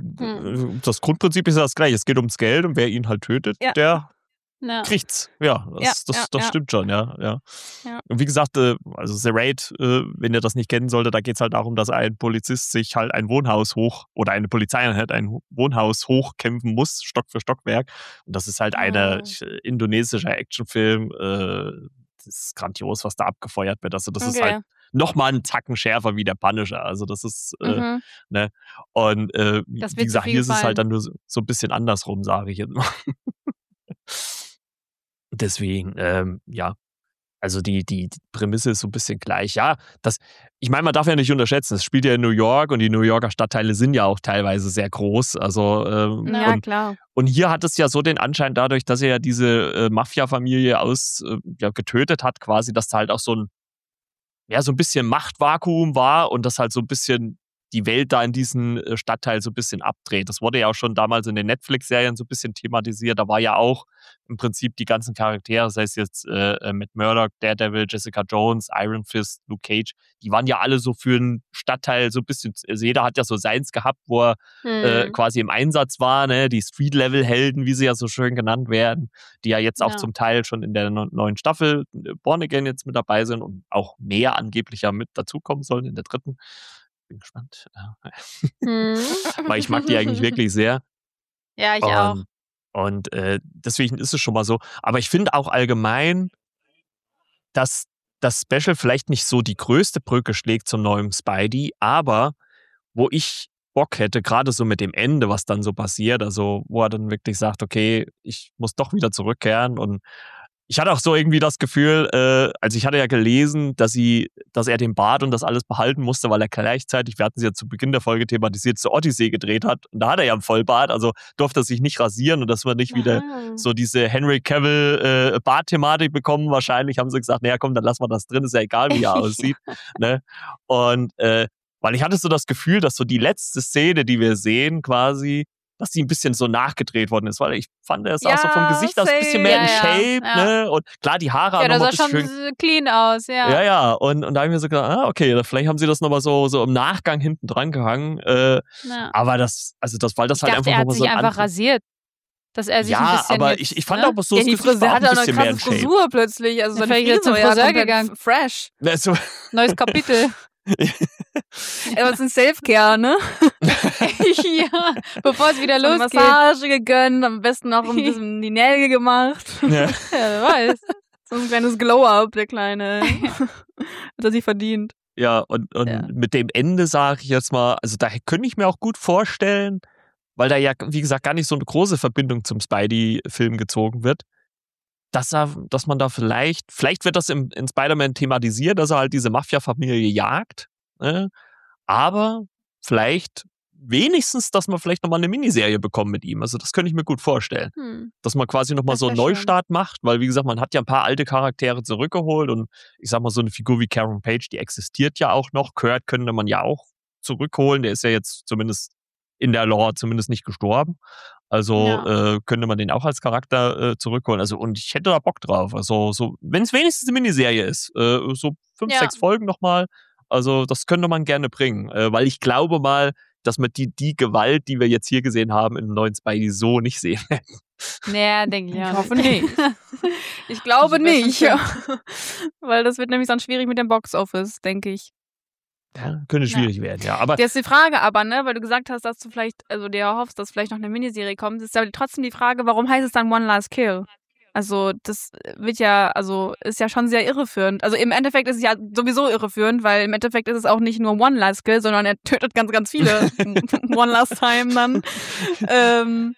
Speaker 3: Hm.
Speaker 1: das Grundprinzip ist ja das gleiche. Es geht ums Geld und wer ihn halt tötet,
Speaker 2: Ja.
Speaker 1: der
Speaker 3: Ja.
Speaker 1: kriegt's. Ja, das,
Speaker 2: Ja,
Speaker 1: das,
Speaker 2: ja,
Speaker 1: das
Speaker 2: ja.
Speaker 1: stimmt schon, ja, ja.
Speaker 2: Ja.
Speaker 1: Und wie gesagt, äh, also The Raid, äh, wenn ihr das nicht kennen solltet, da geht's halt darum, dass ein Polizist sich halt ein Wohnhaus hoch oder eine Polizeieinheit ein Wohnhaus hochkämpfen muss, Stock für Stockwerk. Und das ist halt ein
Speaker 2: Oh.
Speaker 1: indonesischer Actionfilm. Äh, das ist grandios, was da abgefeuert wird. Also das ist
Speaker 2: Okay.
Speaker 1: halt nochmal einen Zacken schärfer wie der Punisher. Also das ist, äh,
Speaker 2: Mhm.
Speaker 1: ne? Und äh, wie
Speaker 3: Das
Speaker 1: wie
Speaker 3: wird
Speaker 1: gesagt,
Speaker 3: Sophie
Speaker 1: hier ist es
Speaker 3: gefallen.
Speaker 1: halt dann nur so, so ein bisschen andersrum, sage ich jetzt mal. deswegen, ähm, ja, also die, die, die Prämisse ist so ein bisschen gleich. Ja, das, ich meine, man darf ja nicht unterschätzen, es spielt ja in New York und die New Yorker Stadtteile sind ja auch teilweise sehr groß. Also, ähm,
Speaker 2: Ja,
Speaker 1: und,
Speaker 2: klar.
Speaker 1: und hier hat es ja so den Anschein dadurch, dass er ja diese äh, Mafia-Familie aus, äh, ja, getötet hat, quasi, dass da halt auch so ein, ja, so ein bisschen Machtvakuum war und das halt so ein bisschen die Welt da in diesem äh, Stadtteil so ein bisschen abdreht. Das wurde ja auch schon damals in den Netflix-Serien so ein bisschen thematisiert. Da war ja auch im Prinzip die ganzen Charaktere, sei es jetzt äh, äh, Matt Murdock, Daredevil, Jessica Jones, Iron Fist, Luke Cage, die waren ja alle so für einen Stadtteil so ein bisschen, also jeder hat ja so seins gehabt, wo er äh,
Speaker 3: Hm.
Speaker 1: quasi im Einsatz war, ne? Die Street-Level-Helden, wie sie ja so schön genannt werden, die ja jetzt auch
Speaker 3: Ja.
Speaker 1: zum Teil schon in der no- neuen Staffel äh, Born Again jetzt mit dabei sind und auch mehr angeblich ja mit dazukommen sollen in der dritten. Bin gespannt. Ja.
Speaker 3: Hm.
Speaker 1: Weil ich mag die eigentlich wirklich sehr.
Speaker 3: Ja, ich auch.
Speaker 1: Und, und äh, deswegen ist es schon mal so. Aber ich finde auch allgemein, dass das Special vielleicht nicht so die größte Brücke schlägt zum neuen Spidey, aber wo ich Bock hätte, gerade so mit dem Ende, was dann so passiert, also wo er dann wirklich sagt, okay, ich muss doch wieder zurückkehren. Und ich hatte auch so irgendwie das Gefühl, äh, also ich hatte ja gelesen, dass sie, dass er den Bart und das alles behalten musste, weil er gleichzeitig, wir hatten sie ja zu Beginn der Folge thematisiert, zur Odyssee gedreht hat. Und da hat er ja einen Vollbart, also durfte er sich nicht rasieren und dass wir nicht wieder
Speaker 3: Aha.
Speaker 1: so diese Henry Cavill äh, Bart-Thematik bekommen. Wahrscheinlich haben sie gesagt, naja komm, dann lassen wir das drin, ist ja egal, wie er aussieht. Ne? Und äh, weil ich hatte so das Gefühl, dass so die letzte Szene, die wir sehen, quasi, dass die ein bisschen so nachgedreht worden ist, weil ich fand, er sah
Speaker 2: Ja,
Speaker 1: so vom Gesicht aus ein bisschen mehr
Speaker 3: same.
Speaker 1: in
Speaker 3: Ja, ja,
Speaker 1: Shape,
Speaker 3: ja.
Speaker 1: ne? Und klar, die Haare
Speaker 3: Ja,
Speaker 1: haben
Speaker 3: das
Speaker 1: nochmal
Speaker 3: sah
Speaker 1: ein
Speaker 3: schon
Speaker 1: bisschen schön.
Speaker 3: so clean aus, ja.
Speaker 1: Ja, ja. Und, und da habe ich mir so gedacht, ah, okay, vielleicht haben sie das nochmal so, so im Nachgang hinten dran gehangen. Äh,
Speaker 3: Ja.
Speaker 1: aber das, also das, weil das
Speaker 3: Ich
Speaker 1: halt
Speaker 3: dachte,
Speaker 1: einfach
Speaker 3: er hat
Speaker 1: nochmal
Speaker 3: sich
Speaker 1: so ein
Speaker 3: einfach
Speaker 1: anderes.
Speaker 3: rasiert. Dass er sich ein
Speaker 1: Ja,
Speaker 3: bisschen
Speaker 1: aber
Speaker 3: jetzt,
Speaker 1: ich, ich fand
Speaker 3: ne?
Speaker 1: auch so,
Speaker 2: Ja,
Speaker 1: das
Speaker 2: die
Speaker 1: Gesicht
Speaker 2: Frisur
Speaker 1: war auch
Speaker 2: hat
Speaker 1: ein
Speaker 2: auch eine
Speaker 1: bisschen mehr in
Speaker 2: krasse
Speaker 1: Shape.
Speaker 2: Frisur plötzlich. Also
Speaker 3: Ja,
Speaker 2: seine
Speaker 3: vielleicht ist er zum
Speaker 2: Frisur ja
Speaker 3: Friseur
Speaker 2: komplett
Speaker 3: gegangen.
Speaker 2: fresh.
Speaker 1: Also,
Speaker 3: Neues Kapitel.
Speaker 2: Er ist ein Selfcare, ne?
Speaker 3: Ja, bevor es wieder
Speaker 2: So eine
Speaker 3: losgeht.
Speaker 2: Massage gegönnt, am besten auch ein bisschen die Nägel gemacht.
Speaker 1: ja.
Speaker 3: Ja, wer weiß.
Speaker 2: So ein kleines Glow-Up, der Kleine. Hat er sich verdient.
Speaker 1: Ja, und, und
Speaker 2: Ja.
Speaker 1: mit dem Ende sage ich jetzt mal, also da könnte ich mir auch gut vorstellen, weil da ja, wie gesagt, gar nicht so eine große Verbindung zum Spidey-Film gezogen wird, dass, er, dass man da vielleicht, vielleicht wird das im, in Spider-Man thematisiert, dass er halt diese Mafia-Familie jagt, ne? Aber vielleicht wenigstens, dass man vielleicht nochmal eine Miniserie bekommt mit ihm. Also das könnte ich mir gut vorstellen.
Speaker 3: Hm.
Speaker 1: Dass man quasi nochmal
Speaker 3: Das
Speaker 1: so einen
Speaker 3: wär schön.
Speaker 1: Neustart macht, weil wie gesagt, man hat ja ein paar alte Charaktere zurückgeholt und ich sag mal, so eine Figur wie Karen Page, die existiert ja auch noch. Kurt könnte man ja auch zurückholen, der ist ja jetzt zumindest in der Lore zumindest nicht gestorben. Also
Speaker 3: Ja.
Speaker 1: äh, könnte man den auch als Charakter äh, zurückholen. Also und ich hätte da Bock drauf. Also so, wenn es wenigstens eine Miniserie ist, äh, so fünf,
Speaker 3: Ja.
Speaker 1: sechs Folgen nochmal. Also das könnte man gerne bringen, äh, weil ich glaube mal, dass wir die, die Gewalt, die wir jetzt hier gesehen haben, im neuen Spidey so nicht sehen werden.
Speaker 3: Naja, denke ich
Speaker 2: Ich
Speaker 3: auch
Speaker 2: hoffe
Speaker 3: nicht.
Speaker 2: nicht. Ich glaube
Speaker 3: Das wär schon
Speaker 2: nicht.
Speaker 3: schön.
Speaker 2: Weil das wird nämlich dann schwierig mit dem Box-Office, denke ich.
Speaker 1: Ja, könnte
Speaker 3: Ja.
Speaker 1: schwierig werden, ja. Aber
Speaker 2: Jetzt die Frage aber, ne, weil du gesagt hast, dass du vielleicht, also dir hoffst, dass vielleicht noch eine Miniserie kommt, ist ja trotzdem die Frage, warum heißt es dann One Last Kill? Also das wird ja, also ist ja schon sehr irreführend. Also im Endeffekt ist es ja sowieso irreführend, weil im Endeffekt ist es auch nicht nur One Last Kill, sondern er tötet ganz, ganz viele One Last Time dann. ähm,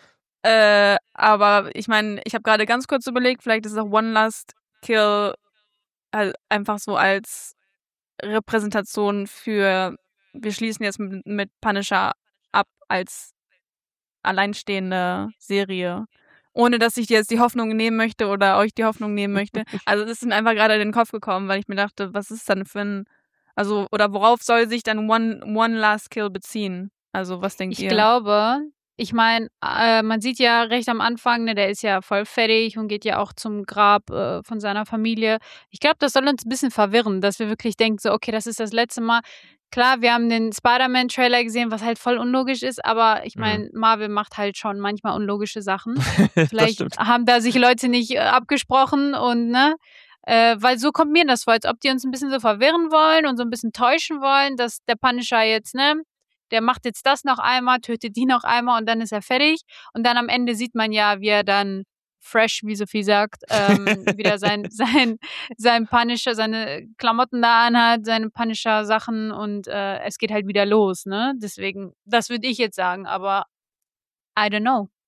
Speaker 2: äh, aber ich meine, ich habe gerade ganz kurz überlegt, vielleicht ist es auch One Last Kill halt einfach so als Repräsentation für, wir schließen jetzt mit, mit Punisher ab als alleinstehende Serie. Ohne dass ich dir jetzt die Hoffnung nehmen möchte oder euch die Hoffnung nehmen möchte. Also das ist mir einfach gerade in den Kopf gekommen, weil ich mir dachte, was ist dann für ein, also, oder worauf soll sich dann One, One Last Kill beziehen? Also was denkt
Speaker 3: Ich
Speaker 2: ihr?
Speaker 3: glaube, ich meine, äh, man sieht ja recht am Anfang, ne, der ist ja voll fertig und geht ja auch zum Grab äh, von seiner Familie. Ich glaube, das soll uns ein bisschen verwirren, dass wir wirklich denken, so, okay, das ist das letzte Mal. Klar, wir haben den Spider-Man-Trailer gesehen, was halt voll unlogisch ist, aber ich meine, Marvel macht halt schon manchmal unlogische Sachen.
Speaker 1: das
Speaker 3: Vielleicht
Speaker 1: stimmt.
Speaker 3: haben da sich Leute nicht äh, abgesprochen und, ne, äh, weil so kommt mir das vor, als ob die uns ein bisschen so verwirren wollen und so ein bisschen täuschen wollen, dass der Punisher jetzt, ne, der macht jetzt das noch einmal, tötet die noch einmal und dann ist er fertig. Und dann am Ende sieht man ja, wie er dann fresh, wie Sophie sagt, ähm, wieder sein, sein, sein Punisher, seine Klamotten da anhat, seine Punisher-Sachen und äh, es geht halt wieder los, ne? Deswegen, das würde ich jetzt sagen, aber I don't know.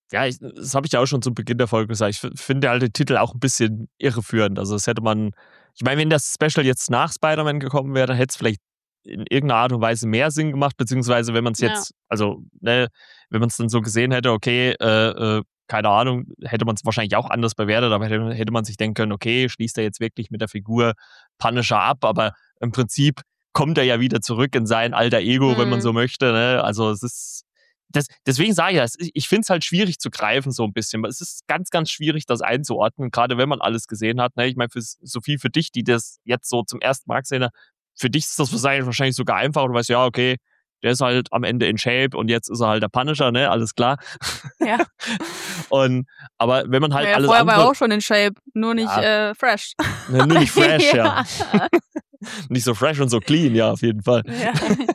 Speaker 1: ja, ich, das habe ich ja auch schon zu Beginn der Folge gesagt. Ich f- finde halt den Titel auch ein bisschen irreführend. Also das hätte man, ich meine, wenn das Special jetzt nach Spider-Man gekommen wäre, dann hätte es vielleicht in irgendeiner Art und Weise mehr Sinn gemacht, beziehungsweise wenn man es
Speaker 3: Ja.
Speaker 1: jetzt, also ne, wenn man es dann so gesehen hätte, okay, äh, äh, keine Ahnung, hätte man es wahrscheinlich auch anders bewertet, aber hätte, hätte man sich denken können, okay, schließt er jetzt wirklich mit der Figur Punisher ab, aber im Prinzip kommt er ja wieder zurück in sein alter Ego, wenn man
Speaker 3: Mhm.
Speaker 1: so möchte. Ne? Also es ist, das, deswegen sage ich das, ich, ich finde es halt schwierig zu greifen so ein bisschen. Es ist ganz, ganz schwierig, das einzuordnen, gerade wenn man alles gesehen hat. Ne? Ich meine, für Sophie, für dich, die das jetzt so zum ersten Mal gesehen hat, für dich ist das wahrscheinlich wahrscheinlich sogar einfach. Du weißt, ja, okay, der ist halt am Ende in Shape und jetzt ist er halt der Punisher, ne? Alles klar.
Speaker 2: Ja.
Speaker 1: Und, aber wenn man halt
Speaker 2: Ja,
Speaker 1: alles
Speaker 2: vorher war er
Speaker 1: andere...
Speaker 2: auch schon in Shape, nur nicht
Speaker 1: Ja.
Speaker 2: äh, fresh.
Speaker 1: Ne, nur nicht fresh, ja.
Speaker 3: Ja.
Speaker 1: Nicht so fresh und so clean, ja, auf jeden Fall.
Speaker 2: Ja.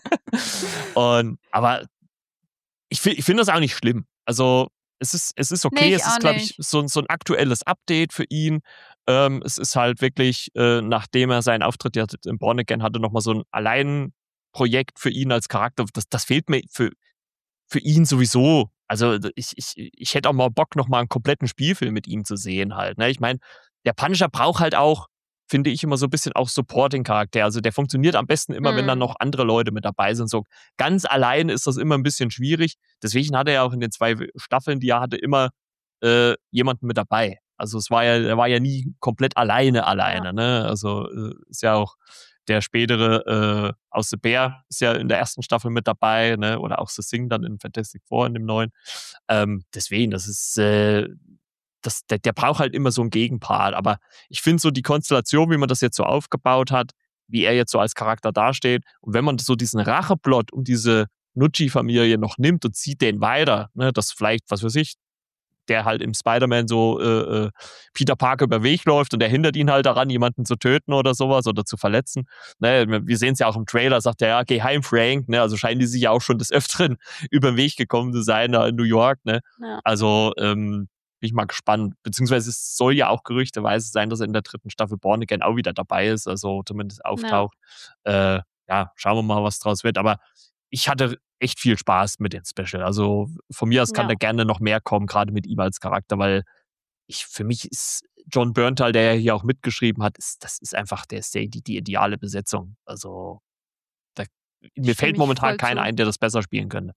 Speaker 1: Und, aber ich, fi- ich finde das auch nicht schlimm. Also, es ist, es ist okay.
Speaker 3: Nee, ich
Speaker 1: es ist,
Speaker 3: auch
Speaker 1: glaube ich,
Speaker 3: nicht.
Speaker 1: so, ein- so ein aktuelles Update für ihn. Ähm, es ist halt wirklich, äh, nachdem er seinen Auftritt ja im Born Again hatte, nochmal so ein Alleinprojekt für ihn als Charakter. Das, das fehlt mir für, für ihn sowieso. Also, ich, ich, ich hätte auch mal Bock, nochmal einen kompletten Spielfilm mit ihm zu sehen halt. Ne? Ich meine, der Punisher braucht halt auch, finde ich, immer so ein bisschen auch Supporting-Charakter. Also der funktioniert am besten immer, wenn dann
Speaker 3: Hm.
Speaker 1: noch andere Leute mit dabei sind. So ganz allein ist das immer ein bisschen schwierig. Deswegen hatte er ja auch in den zwei Staffeln, die er hatte, immer äh, jemanden mit dabei. Also es war ja, er war ja nie komplett alleine alleine.
Speaker 3: Ja.
Speaker 1: Ne? Also äh, ist ja auch der spätere äh, aus The Bear ist ja in der ersten Staffel mit dabei, ne? Oder auch The Thing dann in Fantastic Four in dem neuen. Ähm, deswegen, das ist äh, das, der, der braucht halt immer so einen Gegenpart. Aber ich finde so die Konstellation, wie man das jetzt so aufgebaut hat, wie er jetzt so als Charakter dasteht, und wenn man so diesen Racheplot um diese Nucci-Familie noch nimmt und zieht den weiter, ne, dass vielleicht, was weiß ich, der halt im Spider-Man so äh, äh, Peter Parker über den Weg läuft und der hindert ihn halt daran, jemanden zu töten oder sowas oder zu verletzen. Ne, wir sehen es ja auch im Trailer, sagt er, ja, geh heim, Frank. Ne, also scheinen die sich ja auch schon des Öfteren über den Weg gekommen zu sein da in New York. Ne?
Speaker 3: Ja.
Speaker 1: Also ähm, bin ich mal gespannt. Beziehungsweise es soll ja auch gerüchteweise sein, dass er in der dritten Staffel Born Again auch wieder dabei ist, also zumindest auftaucht. Ja, äh, ja schauen wir mal, was draus wird. Aber ich hatte echt viel Spaß mit dem Special. Also von mir aus kann
Speaker 3: Ja.
Speaker 1: da gerne noch mehr kommen, gerade mit ihm als Charakter, weil ich, für mich ist John Berntal, der ja hier auch mitgeschrieben hat, ist, das ist einfach der, ist der, die, die ideale Besetzung. Also da, mir
Speaker 3: Stimme
Speaker 1: fällt
Speaker 3: ich
Speaker 1: momentan
Speaker 3: voll
Speaker 1: keiner
Speaker 3: zu.
Speaker 1: ein, der das besser spielen könnte.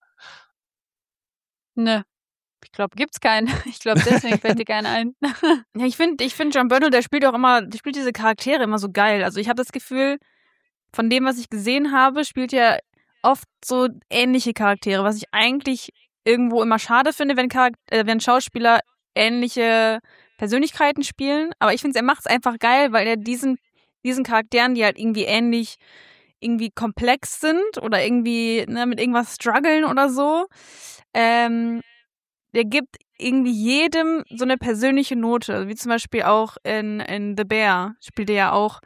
Speaker 3: Ne. Ich glaube, gibt's keinen. Ich glaube, deswegen fällt dir keiner ein.
Speaker 2: Ja, ich finde, ich finde John Bernthal, der spielt auch immer, der spielt diese Charaktere immer so geil. Also ich habe das Gefühl, von dem, was ich gesehen habe, spielt er oft so ähnliche Charaktere, was ich eigentlich irgendwo immer schade finde, wenn, Charak äh, wenn Schauspieler ähnliche Persönlichkeiten spielen. Aber ich finde, er macht es einfach geil, weil er diesen, diesen Charakteren, die halt irgendwie ähnlich, irgendwie komplex sind oder irgendwie ne, mit irgendwas strugglen oder so, ähm, der gibt irgendwie jedem so eine persönliche Note, wie zum Beispiel auch in, in The Bear spielt er ja auch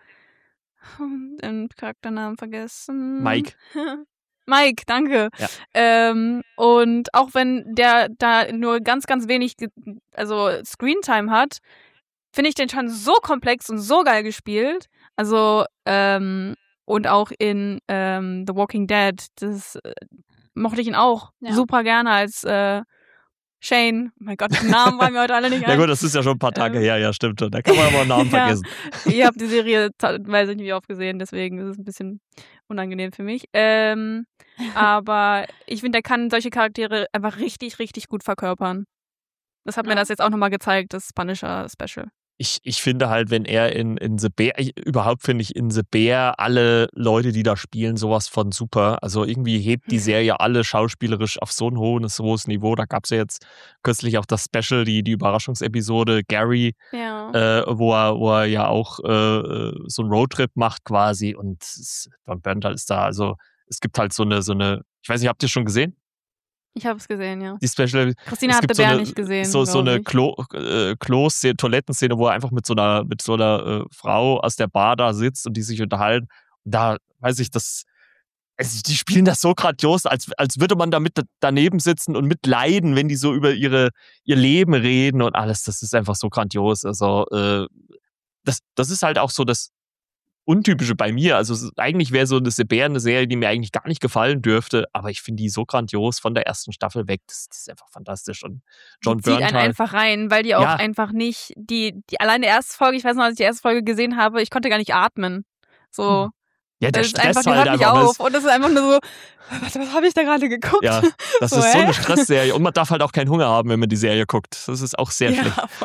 Speaker 2: den Charakternamen vergessen.
Speaker 1: Mike.
Speaker 2: Mike, danke.
Speaker 1: Ja.
Speaker 2: Ähm, und auch wenn der da nur ganz, ganz wenig, ge- also Screentime hat, finde ich den schon so komplex und so geil gespielt. Also, ähm, und auch in ähm, The Walking Dead, das äh, mochte ich ihn auch
Speaker 3: Ja.
Speaker 2: super gerne als äh, Shane. Mein Gott, die Namen waren mir heute alle nicht
Speaker 1: Ja
Speaker 2: ein.
Speaker 1: gut, das ist ja schon ein paar Tage
Speaker 2: Ähm,
Speaker 1: her, ja, stimmt schon. Da kann man aber einen Namen
Speaker 2: Ja.
Speaker 1: vergessen.
Speaker 2: Ihr habt die Serie, ta- weiß ich nicht, wie oft gesehen, deswegen ist es ein bisschen unangenehm für mich. Ähm, aber ich finde, er kann solche Charaktere einfach richtig, richtig gut verkörpern. Das hat mir
Speaker 3: Ja.
Speaker 2: das jetzt auch nochmal gezeigt, das Punisher Special.
Speaker 1: Ich, ich finde halt, wenn er in, in The Bear, ich, überhaupt finde ich in The Bear alle Leute, die da spielen, sowas von super. Also irgendwie hebt die Serie alle schauspielerisch auf so ein hohes, hohes Niveau. Da gab es ja jetzt kürzlich auch das Special, die, die Überraschungsepisode Gary,
Speaker 2: Ja.
Speaker 1: äh, wo, er, wo er ja auch äh, so einen Roadtrip macht quasi. Und es- John Bernthal ist da, also es gibt halt so eine, so eine, ich weiß nicht, habt ihr schon gesehen?
Speaker 2: Ich habe es gesehen, ja.
Speaker 1: Die Special.
Speaker 2: Christina
Speaker 1: Es
Speaker 2: hat
Speaker 1: gibt
Speaker 2: The
Speaker 1: so
Speaker 2: Bear
Speaker 1: eine,
Speaker 2: nicht gesehen.
Speaker 1: So, so
Speaker 2: glaub
Speaker 1: eine
Speaker 2: ich.
Speaker 1: Klo, äh, Klo-Szene, Toilettenszene, wo er einfach mit so einer, mit so einer äh, Frau aus der Bar da sitzt und die sich unterhalten. Und da weiß ich, das, also die spielen das so grandios, als, als würde man da mit daneben sitzen und mitleiden, wenn die so über ihre, ihr Leben reden und alles. Das ist einfach so grandios. Also, äh, das, das ist halt auch so das Untypische bei mir. Also eigentlich wäre so eine Seber eine Serie, die mir eigentlich gar nicht gefallen dürfte, aber ich finde die so grandios von der ersten Staffel weg. Das, das ist einfach fantastisch. Und John
Speaker 2: die zieht einen
Speaker 1: Bernthal,
Speaker 2: einfach rein, weil die auch
Speaker 1: ja,
Speaker 2: einfach nicht, die, die allein die erste Folge, ich weiß noch, als ich die erste Folge gesehen habe, ich konnte gar nicht atmen. So,
Speaker 1: ja, der
Speaker 2: das ist einfach,
Speaker 1: Stress
Speaker 2: die
Speaker 1: halt
Speaker 2: hört nicht
Speaker 1: einfach.
Speaker 2: auf. Und das ist einfach nur so, was, was habe ich da gerade geguckt?
Speaker 1: Ja, das
Speaker 2: so,
Speaker 1: ist so
Speaker 2: hä?
Speaker 1: eine Stressserie. Und man darf halt auch keinen Hunger haben, wenn man die Serie guckt. Das ist auch sehr schlecht.
Speaker 2: Ja, voll.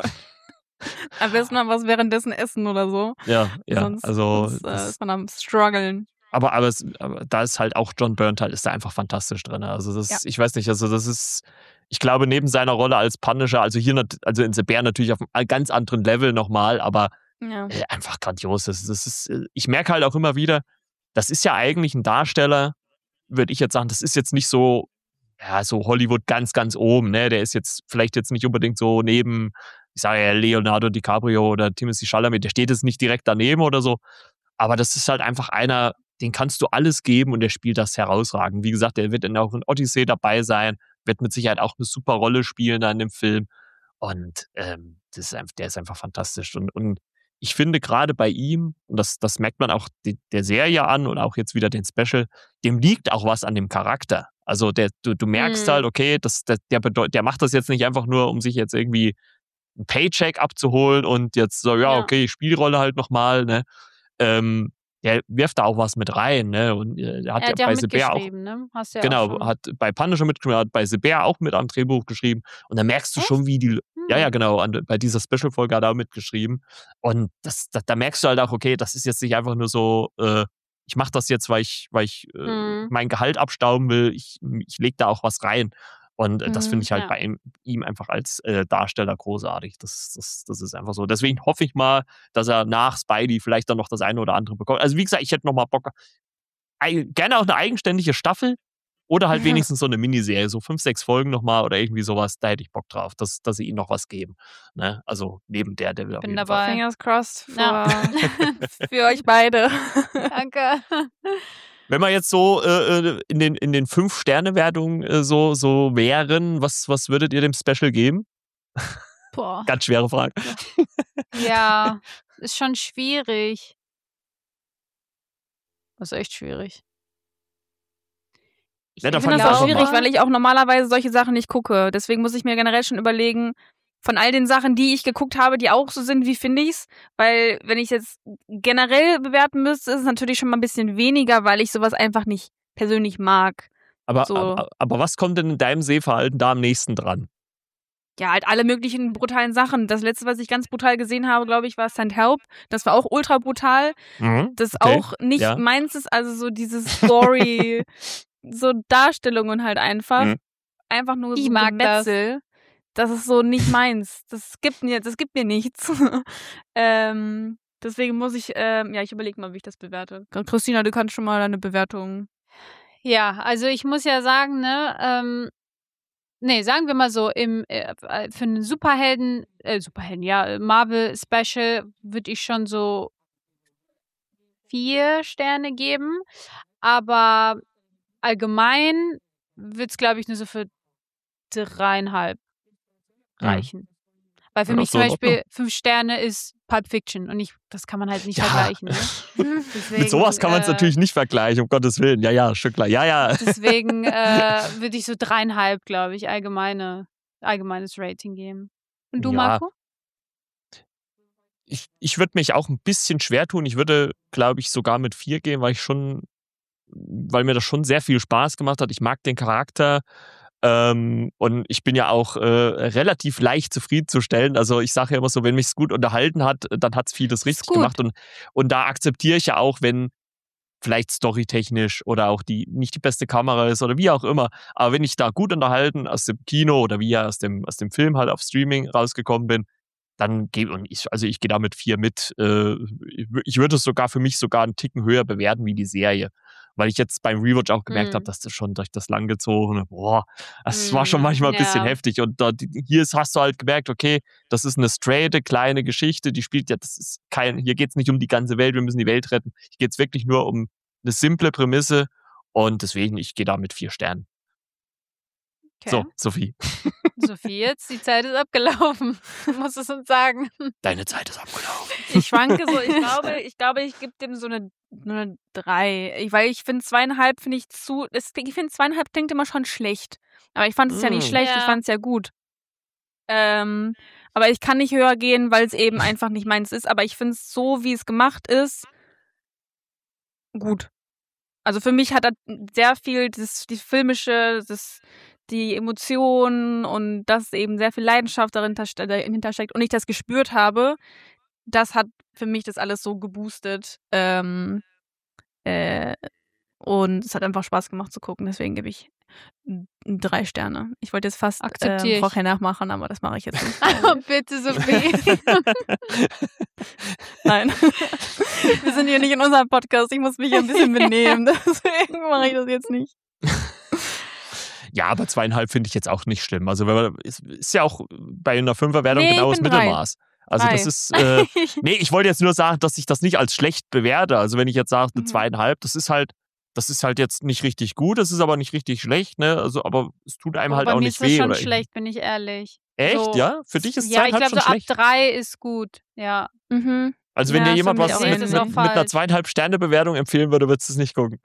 Speaker 2: Am besten mal was währenddessen essen oder so.
Speaker 1: Ja, ja.
Speaker 2: Sonst,
Speaker 1: Also,
Speaker 2: sonst äh,
Speaker 1: das,
Speaker 2: ist man am struggeln.
Speaker 1: aber, aber, es, aber da ist halt auch John Bernthal ist da einfach fantastisch drin. Also das,
Speaker 2: Ja.
Speaker 1: ich weiß nicht, also das ist, ich glaube, neben seiner Rolle als Punisher, also hier, nat- also in The Bear natürlich auf einem ganz anderen Level nochmal, aber
Speaker 2: Ja.
Speaker 1: äh, einfach grandios. Das, das ist, äh, ich merke halt auch immer wieder, das ist ja eigentlich ein Darsteller, würde ich jetzt sagen, das ist jetzt nicht so, ja, so Hollywood ganz, ganz oben, ne? Der ist jetzt vielleicht jetzt nicht unbedingt so neben, ich sage ja, Leonardo DiCaprio oder Timothée Chalamet, der steht jetzt nicht direkt daneben oder so, aber das ist halt einfach einer, den kannst du alles geben und der spielt das herausragend. Wie gesagt, der wird dann auch in Odyssey dabei sein, wird mit Sicherheit auch eine super Rolle spielen da in dem Film und ähm, das ist einfach, der ist einfach fantastisch und, und ich finde gerade bei ihm, und das, das merkt man auch die, der Serie an und auch jetzt wieder den Special, dem liegt auch was an dem Charakter. Also der, du, du merkst
Speaker 3: Mhm.
Speaker 1: halt, okay, das, der, der, bedeut, der macht das jetzt nicht einfach nur, um sich jetzt irgendwie ein Paycheck abzuholen und jetzt so, ja,
Speaker 3: Ja.
Speaker 1: okay, Spielrolle halt nochmal, ne? Ähm, der wirft da auch was mit rein, ne? Und äh, der hat
Speaker 3: Er
Speaker 1: ja
Speaker 3: hat ja
Speaker 1: bei
Speaker 3: auch
Speaker 1: The Bear auch,
Speaker 3: mitgeschrieben, ne? Hast du ja auch
Speaker 1: genau,
Speaker 3: schon.
Speaker 1: hat bei Punisher mitgeschrieben, hat bei The Bear auch mit am Drehbuch geschrieben. Und da merkst du
Speaker 3: Echt?
Speaker 1: schon, wie die, ja, ja,
Speaker 3: Hm.
Speaker 1: genau, an, bei dieser Special-Folge hat er auch mitgeschrieben. Und das, das, da merkst du halt auch, okay, das ist jetzt nicht einfach nur so, äh, ich mache das jetzt, weil ich, weil ich äh,
Speaker 3: Mhm.
Speaker 1: mein Gehalt abstauben will. Ich, ich lege da auch was rein. Und äh, das
Speaker 2: Mhm,
Speaker 1: finde ich halt
Speaker 3: ja.
Speaker 1: bei ihm, ihm einfach als äh, Darsteller großartig. Das, das, das ist einfach so. Deswegen hoffe ich mal, dass er nach Spidey vielleicht dann noch das eine oder andere bekommt. Also wie gesagt, ich hätte noch mal Bock, ei- gerne auch eine eigenständige Staffel oder halt
Speaker 2: Ja.
Speaker 1: wenigstens so eine Miniserie, so fünf, sechs Folgen nochmal oder irgendwie sowas, da hätte ich Bock drauf, dass, dass sie ihnen noch was geben. Ne? Also neben der, der will auf
Speaker 3: Bin
Speaker 1: jeden Fall.
Speaker 3: dabei.
Speaker 2: Fingers crossed für,
Speaker 3: Ja.
Speaker 2: für euch beide.
Speaker 3: Danke.
Speaker 1: Wenn wir jetzt so äh, in den, in den Fünf-Sterne-Wertungen äh, so, so wären, was, was würdet ihr dem Special geben?
Speaker 3: Boah.
Speaker 1: Ganz schwere Frage.
Speaker 3: Ja, ist schon schwierig. Das ist echt schwierig. Ich
Speaker 1: Ja, da
Speaker 2: Ich
Speaker 1: fang
Speaker 2: finde
Speaker 1: ich
Speaker 2: das auch
Speaker 1: einfach
Speaker 2: schwierig,
Speaker 1: mal-
Speaker 2: weil ich auch normalerweise solche Sachen nicht gucke. Deswegen muss ich mir generell schon überlegen, von all den Sachen, die ich geguckt habe, die auch so sind, wie finde ich's? Weil wenn ich jetzt generell bewerten müsste, ist es natürlich schon mal ein bisschen weniger, weil ich sowas einfach nicht persönlich mag.
Speaker 1: Aber,
Speaker 2: So.
Speaker 1: aber, aber was kommt denn in deinem Sehverhalten da am nächsten dran?
Speaker 2: Ja, halt alle möglichen brutalen Sachen. Das letzte, was ich ganz brutal gesehen habe, glaube ich, war Saint Help. Das war auch ultra brutal.
Speaker 1: Mhm.
Speaker 2: Das
Speaker 1: Okay.
Speaker 2: auch nicht
Speaker 1: Ja.
Speaker 2: meins ist, also so diese Story, so Darstellungen halt einfach.
Speaker 1: Mhm.
Speaker 2: Einfach nur
Speaker 3: Ich
Speaker 2: so
Speaker 3: mag das.
Speaker 2: Gemetzel. Das ist so nicht meins. Das gibt mir, das gibt mir nichts. ähm, deswegen muss ich, ähm, ja, ich überlege mal, wie ich das bewerte. Christina, du kannst schon mal deine Bewertung.
Speaker 3: Ja, also ich muss ja sagen, ne, ähm, nee, sagen wir mal so, im, äh, für einen Superhelden, äh, Superhelden, ja, Marvel-Special würde ich schon so vier Sterne geben, aber allgemein wird es, glaube ich, nur so für dreieinhalb
Speaker 1: Mhm.
Speaker 3: reichen. Weil für
Speaker 1: Ja,
Speaker 3: mich
Speaker 1: ist
Speaker 3: zum
Speaker 1: doch in Ordnung.
Speaker 3: Beispiel fünf Sterne ist Pulp Fiction und ich, das kann man halt nicht
Speaker 1: Ja.
Speaker 3: vergleichen. Ne? Deswegen,
Speaker 1: Mit sowas kann man es
Speaker 3: äh,
Speaker 1: natürlich nicht vergleichen, um Gottes Willen. Ja, ja, schon klar. Ja, ja.
Speaker 3: Deswegen äh, würde ich so dreieinhalb, glaube ich, allgemeine, allgemeines Rating geben. Und du,
Speaker 1: Ja.
Speaker 3: Marco?
Speaker 1: Ich, ich würde mich auch ein bisschen schwer tun. Ich würde, glaube ich, sogar mit vier gehen, weil ich schon, weil mir das schon sehr viel Spaß gemacht hat. Ich mag den Charakter. Ähm, und ich bin ja auch äh, relativ leicht zufriedenzustellen. Also ich sage ja immer so, wenn mich es gut unterhalten hat, dann hat es vieles richtig
Speaker 2: gut.
Speaker 1: gemacht. Und, und da akzeptiere ich ja auch, wenn vielleicht storytechnisch oder auch die nicht die beste Kamera ist oder wie auch immer. Aber wenn ich da gut unterhalten aus dem Kino oder wie ja aus dem, aus dem Film halt auf Streaming rausgekommen bin, dann gehe und ich, also ich gehe da mit vier mit. Äh, ich wür- ich würde es sogar für mich sogar einen Ticken höher bewerten wie die Serie. Weil ich jetzt beim Rewatch auch gemerkt
Speaker 3: Mm.
Speaker 1: habe, dass das schon durch das langgezogene, boah, das war
Speaker 3: Mm,
Speaker 1: schon manchmal ein bisschen
Speaker 3: ja.
Speaker 1: heftig. Und da, die- hier ist, hast du halt gemerkt, okay, das ist eine straighte, kleine Geschichte, die spielt ja, das ist kein, hier geht es nicht um die ganze Welt, wir müssen die Welt retten. Hier geht es wirklich nur um eine simple Prämisse und deswegen, ich gehe da mit vier Sternen.
Speaker 3: Okay.
Speaker 1: So, Sophie.
Speaker 3: Sophie, jetzt, die Zeit ist abgelaufen. Du musst es uns sagen.
Speaker 1: Deine Zeit ist abgelaufen.
Speaker 2: Ich schwanke so, ich glaube, ich glaube, ich gebe dem so eine, eine drei. Ich, weil ich finde zweieinhalb finde ich zu. Es, ich finde zweieinhalb klingt immer schon schlecht. Aber ich fand es mm. ja nicht schlecht, ja. ich fand es ja gut. Ähm, aber ich kann nicht höher gehen, weil es eben einfach nicht meins ist. Aber ich finde es so, wie es gemacht ist, gut. Also für mich hat er sehr viel das, die filmische, das, die Emotionen und dass eben sehr viel Leidenschaft dahinter steckt und ich das gespürt habe, das hat für mich das alles so geboostet. Ähm, äh, und es hat einfach Spaß gemacht zu gucken, deswegen gebe ich drei Sterne. Ich wollte jetzt fast ähm, Frau Henach machen, aber das mache ich jetzt nicht.
Speaker 3: Oh, bitte, Sophie.
Speaker 2: Nein. Wir sind hier nicht in unserem Podcast. Ich muss mich hier ein bisschen benehmen. Deswegen mache ich das jetzt nicht.
Speaker 1: Ja, aber zweieinhalb finde ich jetzt auch nicht schlimm. Also wenn man, ist, ist ja auch bei einer Fünferwertung
Speaker 2: nee,
Speaker 1: genau das Mittelmaß. Also
Speaker 2: drei.
Speaker 1: das ist, äh, nee, ich wollte jetzt nur sagen, dass ich das nicht als schlecht bewerte. Also wenn ich jetzt sage, eine
Speaker 2: Mhm.
Speaker 1: zweieinhalb, das ist halt, das ist halt jetzt nicht richtig gut, das ist aber nicht richtig schlecht, ne? Also, aber es tut einem
Speaker 3: Oh,
Speaker 1: halt
Speaker 3: bei
Speaker 1: auch
Speaker 3: mir
Speaker 1: nicht
Speaker 3: ist das
Speaker 1: weh.
Speaker 3: schon
Speaker 1: oder
Speaker 3: schlecht, bin ich ehrlich.
Speaker 1: Echt,
Speaker 3: so,
Speaker 1: ja? Für dich ist
Speaker 3: Ja, ich
Speaker 1: zweieinhalb
Speaker 3: glaube,
Speaker 1: schon
Speaker 3: so ab
Speaker 1: schlecht?
Speaker 3: drei ist gut. Ja.
Speaker 2: Mhm.
Speaker 1: Also wenn
Speaker 2: Ja,
Speaker 1: dir jemand
Speaker 2: stimmt,
Speaker 1: was
Speaker 2: ich auch
Speaker 1: mit,
Speaker 2: ähnlich.
Speaker 1: mit,
Speaker 3: Auch
Speaker 1: mit einer
Speaker 3: falsch.
Speaker 1: zweieinhalb Sterne Bewertung empfehlen würde, würdest du es nicht gucken.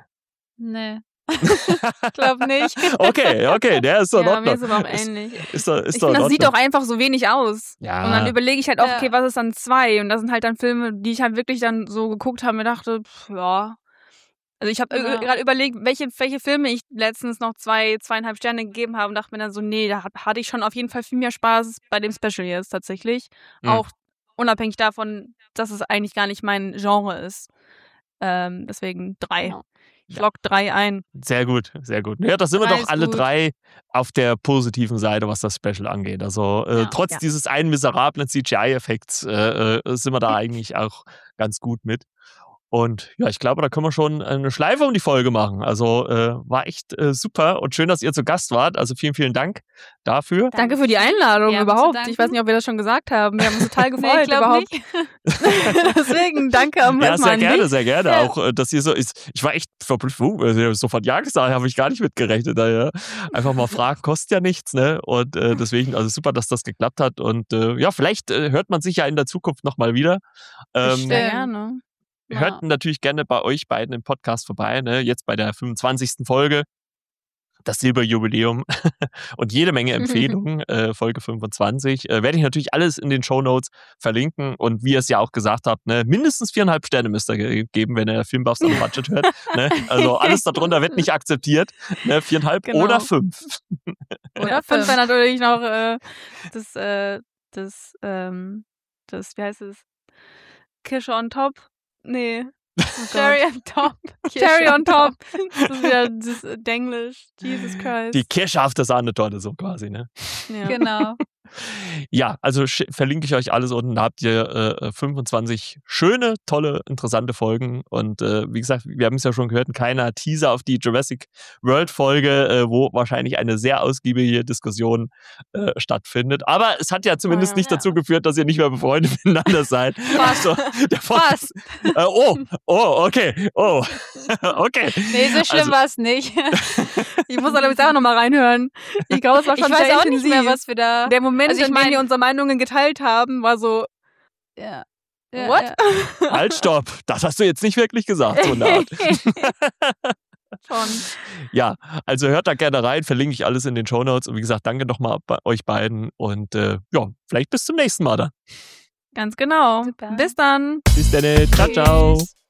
Speaker 3: Nee. Ich glaube nicht.
Speaker 1: Okay, okay, der ist doch in
Speaker 2: Ja, mir
Speaker 1: Ordnung.
Speaker 2: ist aber auch
Speaker 1: Ist-
Speaker 2: ähnlich.
Speaker 1: Ist doch, ist
Speaker 2: Ich
Speaker 1: doch in
Speaker 2: finde, das sieht
Speaker 1: Ordnung.
Speaker 2: auch einfach so wenig aus.
Speaker 1: Ja.
Speaker 2: Und dann überlege ich halt auch,
Speaker 3: Ja.
Speaker 2: okay, was ist dann zwei? Und das sind halt dann Filme, die ich halt wirklich dann so geguckt habe und mir dachte, pff, ja. Also ich habe
Speaker 3: Ja.
Speaker 2: gerade überlegt, welche, welche Filme ich letztens noch zwei, zweieinhalb Sterne gegeben habe und dachte mir dann so, nee, da hat- hatte ich schon auf jeden Fall viel mehr Spaß bei dem Special jetzt tatsächlich.
Speaker 1: Mhm.
Speaker 2: Auch unabhängig davon, dass es eigentlich gar nicht mein Genre ist. Ähm, deswegen drei.
Speaker 3: Ja.
Speaker 2: Ich log drei ein.
Speaker 1: Sehr gut, sehr gut. Ja, da sind wir
Speaker 3: Drei
Speaker 1: doch
Speaker 3: ist
Speaker 1: alle
Speaker 3: gut.
Speaker 1: drei auf der positiven Seite, was das Special angeht. Also äh,
Speaker 3: Ja.
Speaker 1: trotz
Speaker 2: Ja.
Speaker 1: dieses einen miserablen C G I-Effekts äh, äh, sind wir da eigentlich auch ganz gut mit. Und ja, ich glaube, da können wir schon eine Schleife um die Folge machen. Also äh, war echt äh, super und schön, dass ihr zu Gast wart. Also vielen, vielen Dank dafür.
Speaker 2: Danke für die Einladung
Speaker 3: Wir haben zu
Speaker 2: überhaupt.
Speaker 3: danken.
Speaker 2: Ich weiß nicht, ob wir das schon gesagt haben. Wir haben uns total
Speaker 3: Nee,
Speaker 2: gefreut
Speaker 3: ich glaube
Speaker 2: überhaupt.
Speaker 3: nicht.
Speaker 2: Deswegen danke am
Speaker 1: Ja,
Speaker 2: erstmal
Speaker 1: sehr
Speaker 2: an
Speaker 1: gerne,
Speaker 2: dich.
Speaker 1: sehr gerne.
Speaker 3: Ja.
Speaker 1: Auch, äh, dass ihr so ist. Ich war echt verblüfft. Uh, also, ich hab sofort Ja gesagt, habe ich gar nicht mitgerechnet. Daher. Einfach mal fragen, kostet ja nichts, ne? Und äh, deswegen, also super, dass das geklappt hat. Und äh, ja, vielleicht äh, hört man sich ja in der Zukunft nochmal wieder. Ähm,
Speaker 3: Bestimmt.
Speaker 2: Sehr gerne.
Speaker 3: Ja.
Speaker 1: hört natürlich gerne bei euch beiden im Podcast vorbei, ne? Jetzt bei der fünfundzwanzigsten Folge. Das Silberjubiläum und jede Menge Empfehlungen, äh, Folge fünfundzwanzig. Äh, werde ich natürlich alles in den Shownotes verlinken. Und wie ihr es ja auch gesagt habt, ne, mindestens viereinhalb Sterne müsst ihr ge- geben, wenn ihr Filmbuffs on Budget hört. Ne? Also alles darunter wird nicht akzeptiert. Ne? Viereinhalb
Speaker 2: Genau.
Speaker 1: oder fünf.
Speaker 2: Oder
Speaker 3: Ja,
Speaker 2: fünf
Speaker 3: fünf.
Speaker 2: wäre natürlich noch äh, das, äh, das, ähm, das, wie heißt es? Kirsche on top? Nee. Oh Gott.
Speaker 3: Cherry on top.
Speaker 2: Cherry on top. Das ist wieder das äh, Denglisch. Jesus Christ.
Speaker 1: Die Kirsche auf der Sahnetorte, so quasi. Ne?
Speaker 2: ja.
Speaker 3: Genau.
Speaker 1: Ja, also sch- verlinke ich euch alles unten. Da habt ihr äh, fünfundzwanzig schöne, tolle, interessante Folgen. Und äh, wie gesagt, wir haben es ja schon gehört, ein kleiner Teaser auf die Jurassic World Folge, äh, wo wahrscheinlich eine sehr ausgiebige Diskussion äh, stattfindet. Aber es hat ja zumindest
Speaker 2: Ja.
Speaker 1: nicht dazu geführt, dass ihr nicht mehr befreundet miteinander seid.
Speaker 3: Fast.
Speaker 1: Also, der
Speaker 3: Fast.
Speaker 1: Äh, oh, oh, okay, oh, okay.
Speaker 3: Nee, so schlimm
Speaker 1: Also-
Speaker 3: war es nicht.
Speaker 2: Ich muss allerdings auch nochmal reinhören. Ich glaube, es war
Speaker 3: Ich
Speaker 2: schon
Speaker 3: weiß
Speaker 2: sehr
Speaker 3: auch nicht
Speaker 2: intensiv.
Speaker 3: mehr, was wir da.
Speaker 2: Der Moment,
Speaker 3: Also ich
Speaker 2: in dem
Speaker 3: mein-
Speaker 2: wir unsere Meinungen geteilt haben, war so,
Speaker 3: Ja. Ja,
Speaker 2: what?
Speaker 3: Ja.
Speaker 1: Halt, stopp. Das hast du jetzt nicht wirklich gesagt, so eine Art.
Speaker 2: Schon.
Speaker 1: Ja, also hört da gerne rein, verlinke ich alles in den Shownotes. Und wie gesagt, danke nochmal bei euch beiden. Und äh, ja, vielleicht bis zum nächsten Mal dann.
Speaker 2: Ganz genau.
Speaker 3: Super.
Speaker 2: Bis dann.
Speaker 1: Bis dann. Ciao, ciao.
Speaker 3: Tschüss.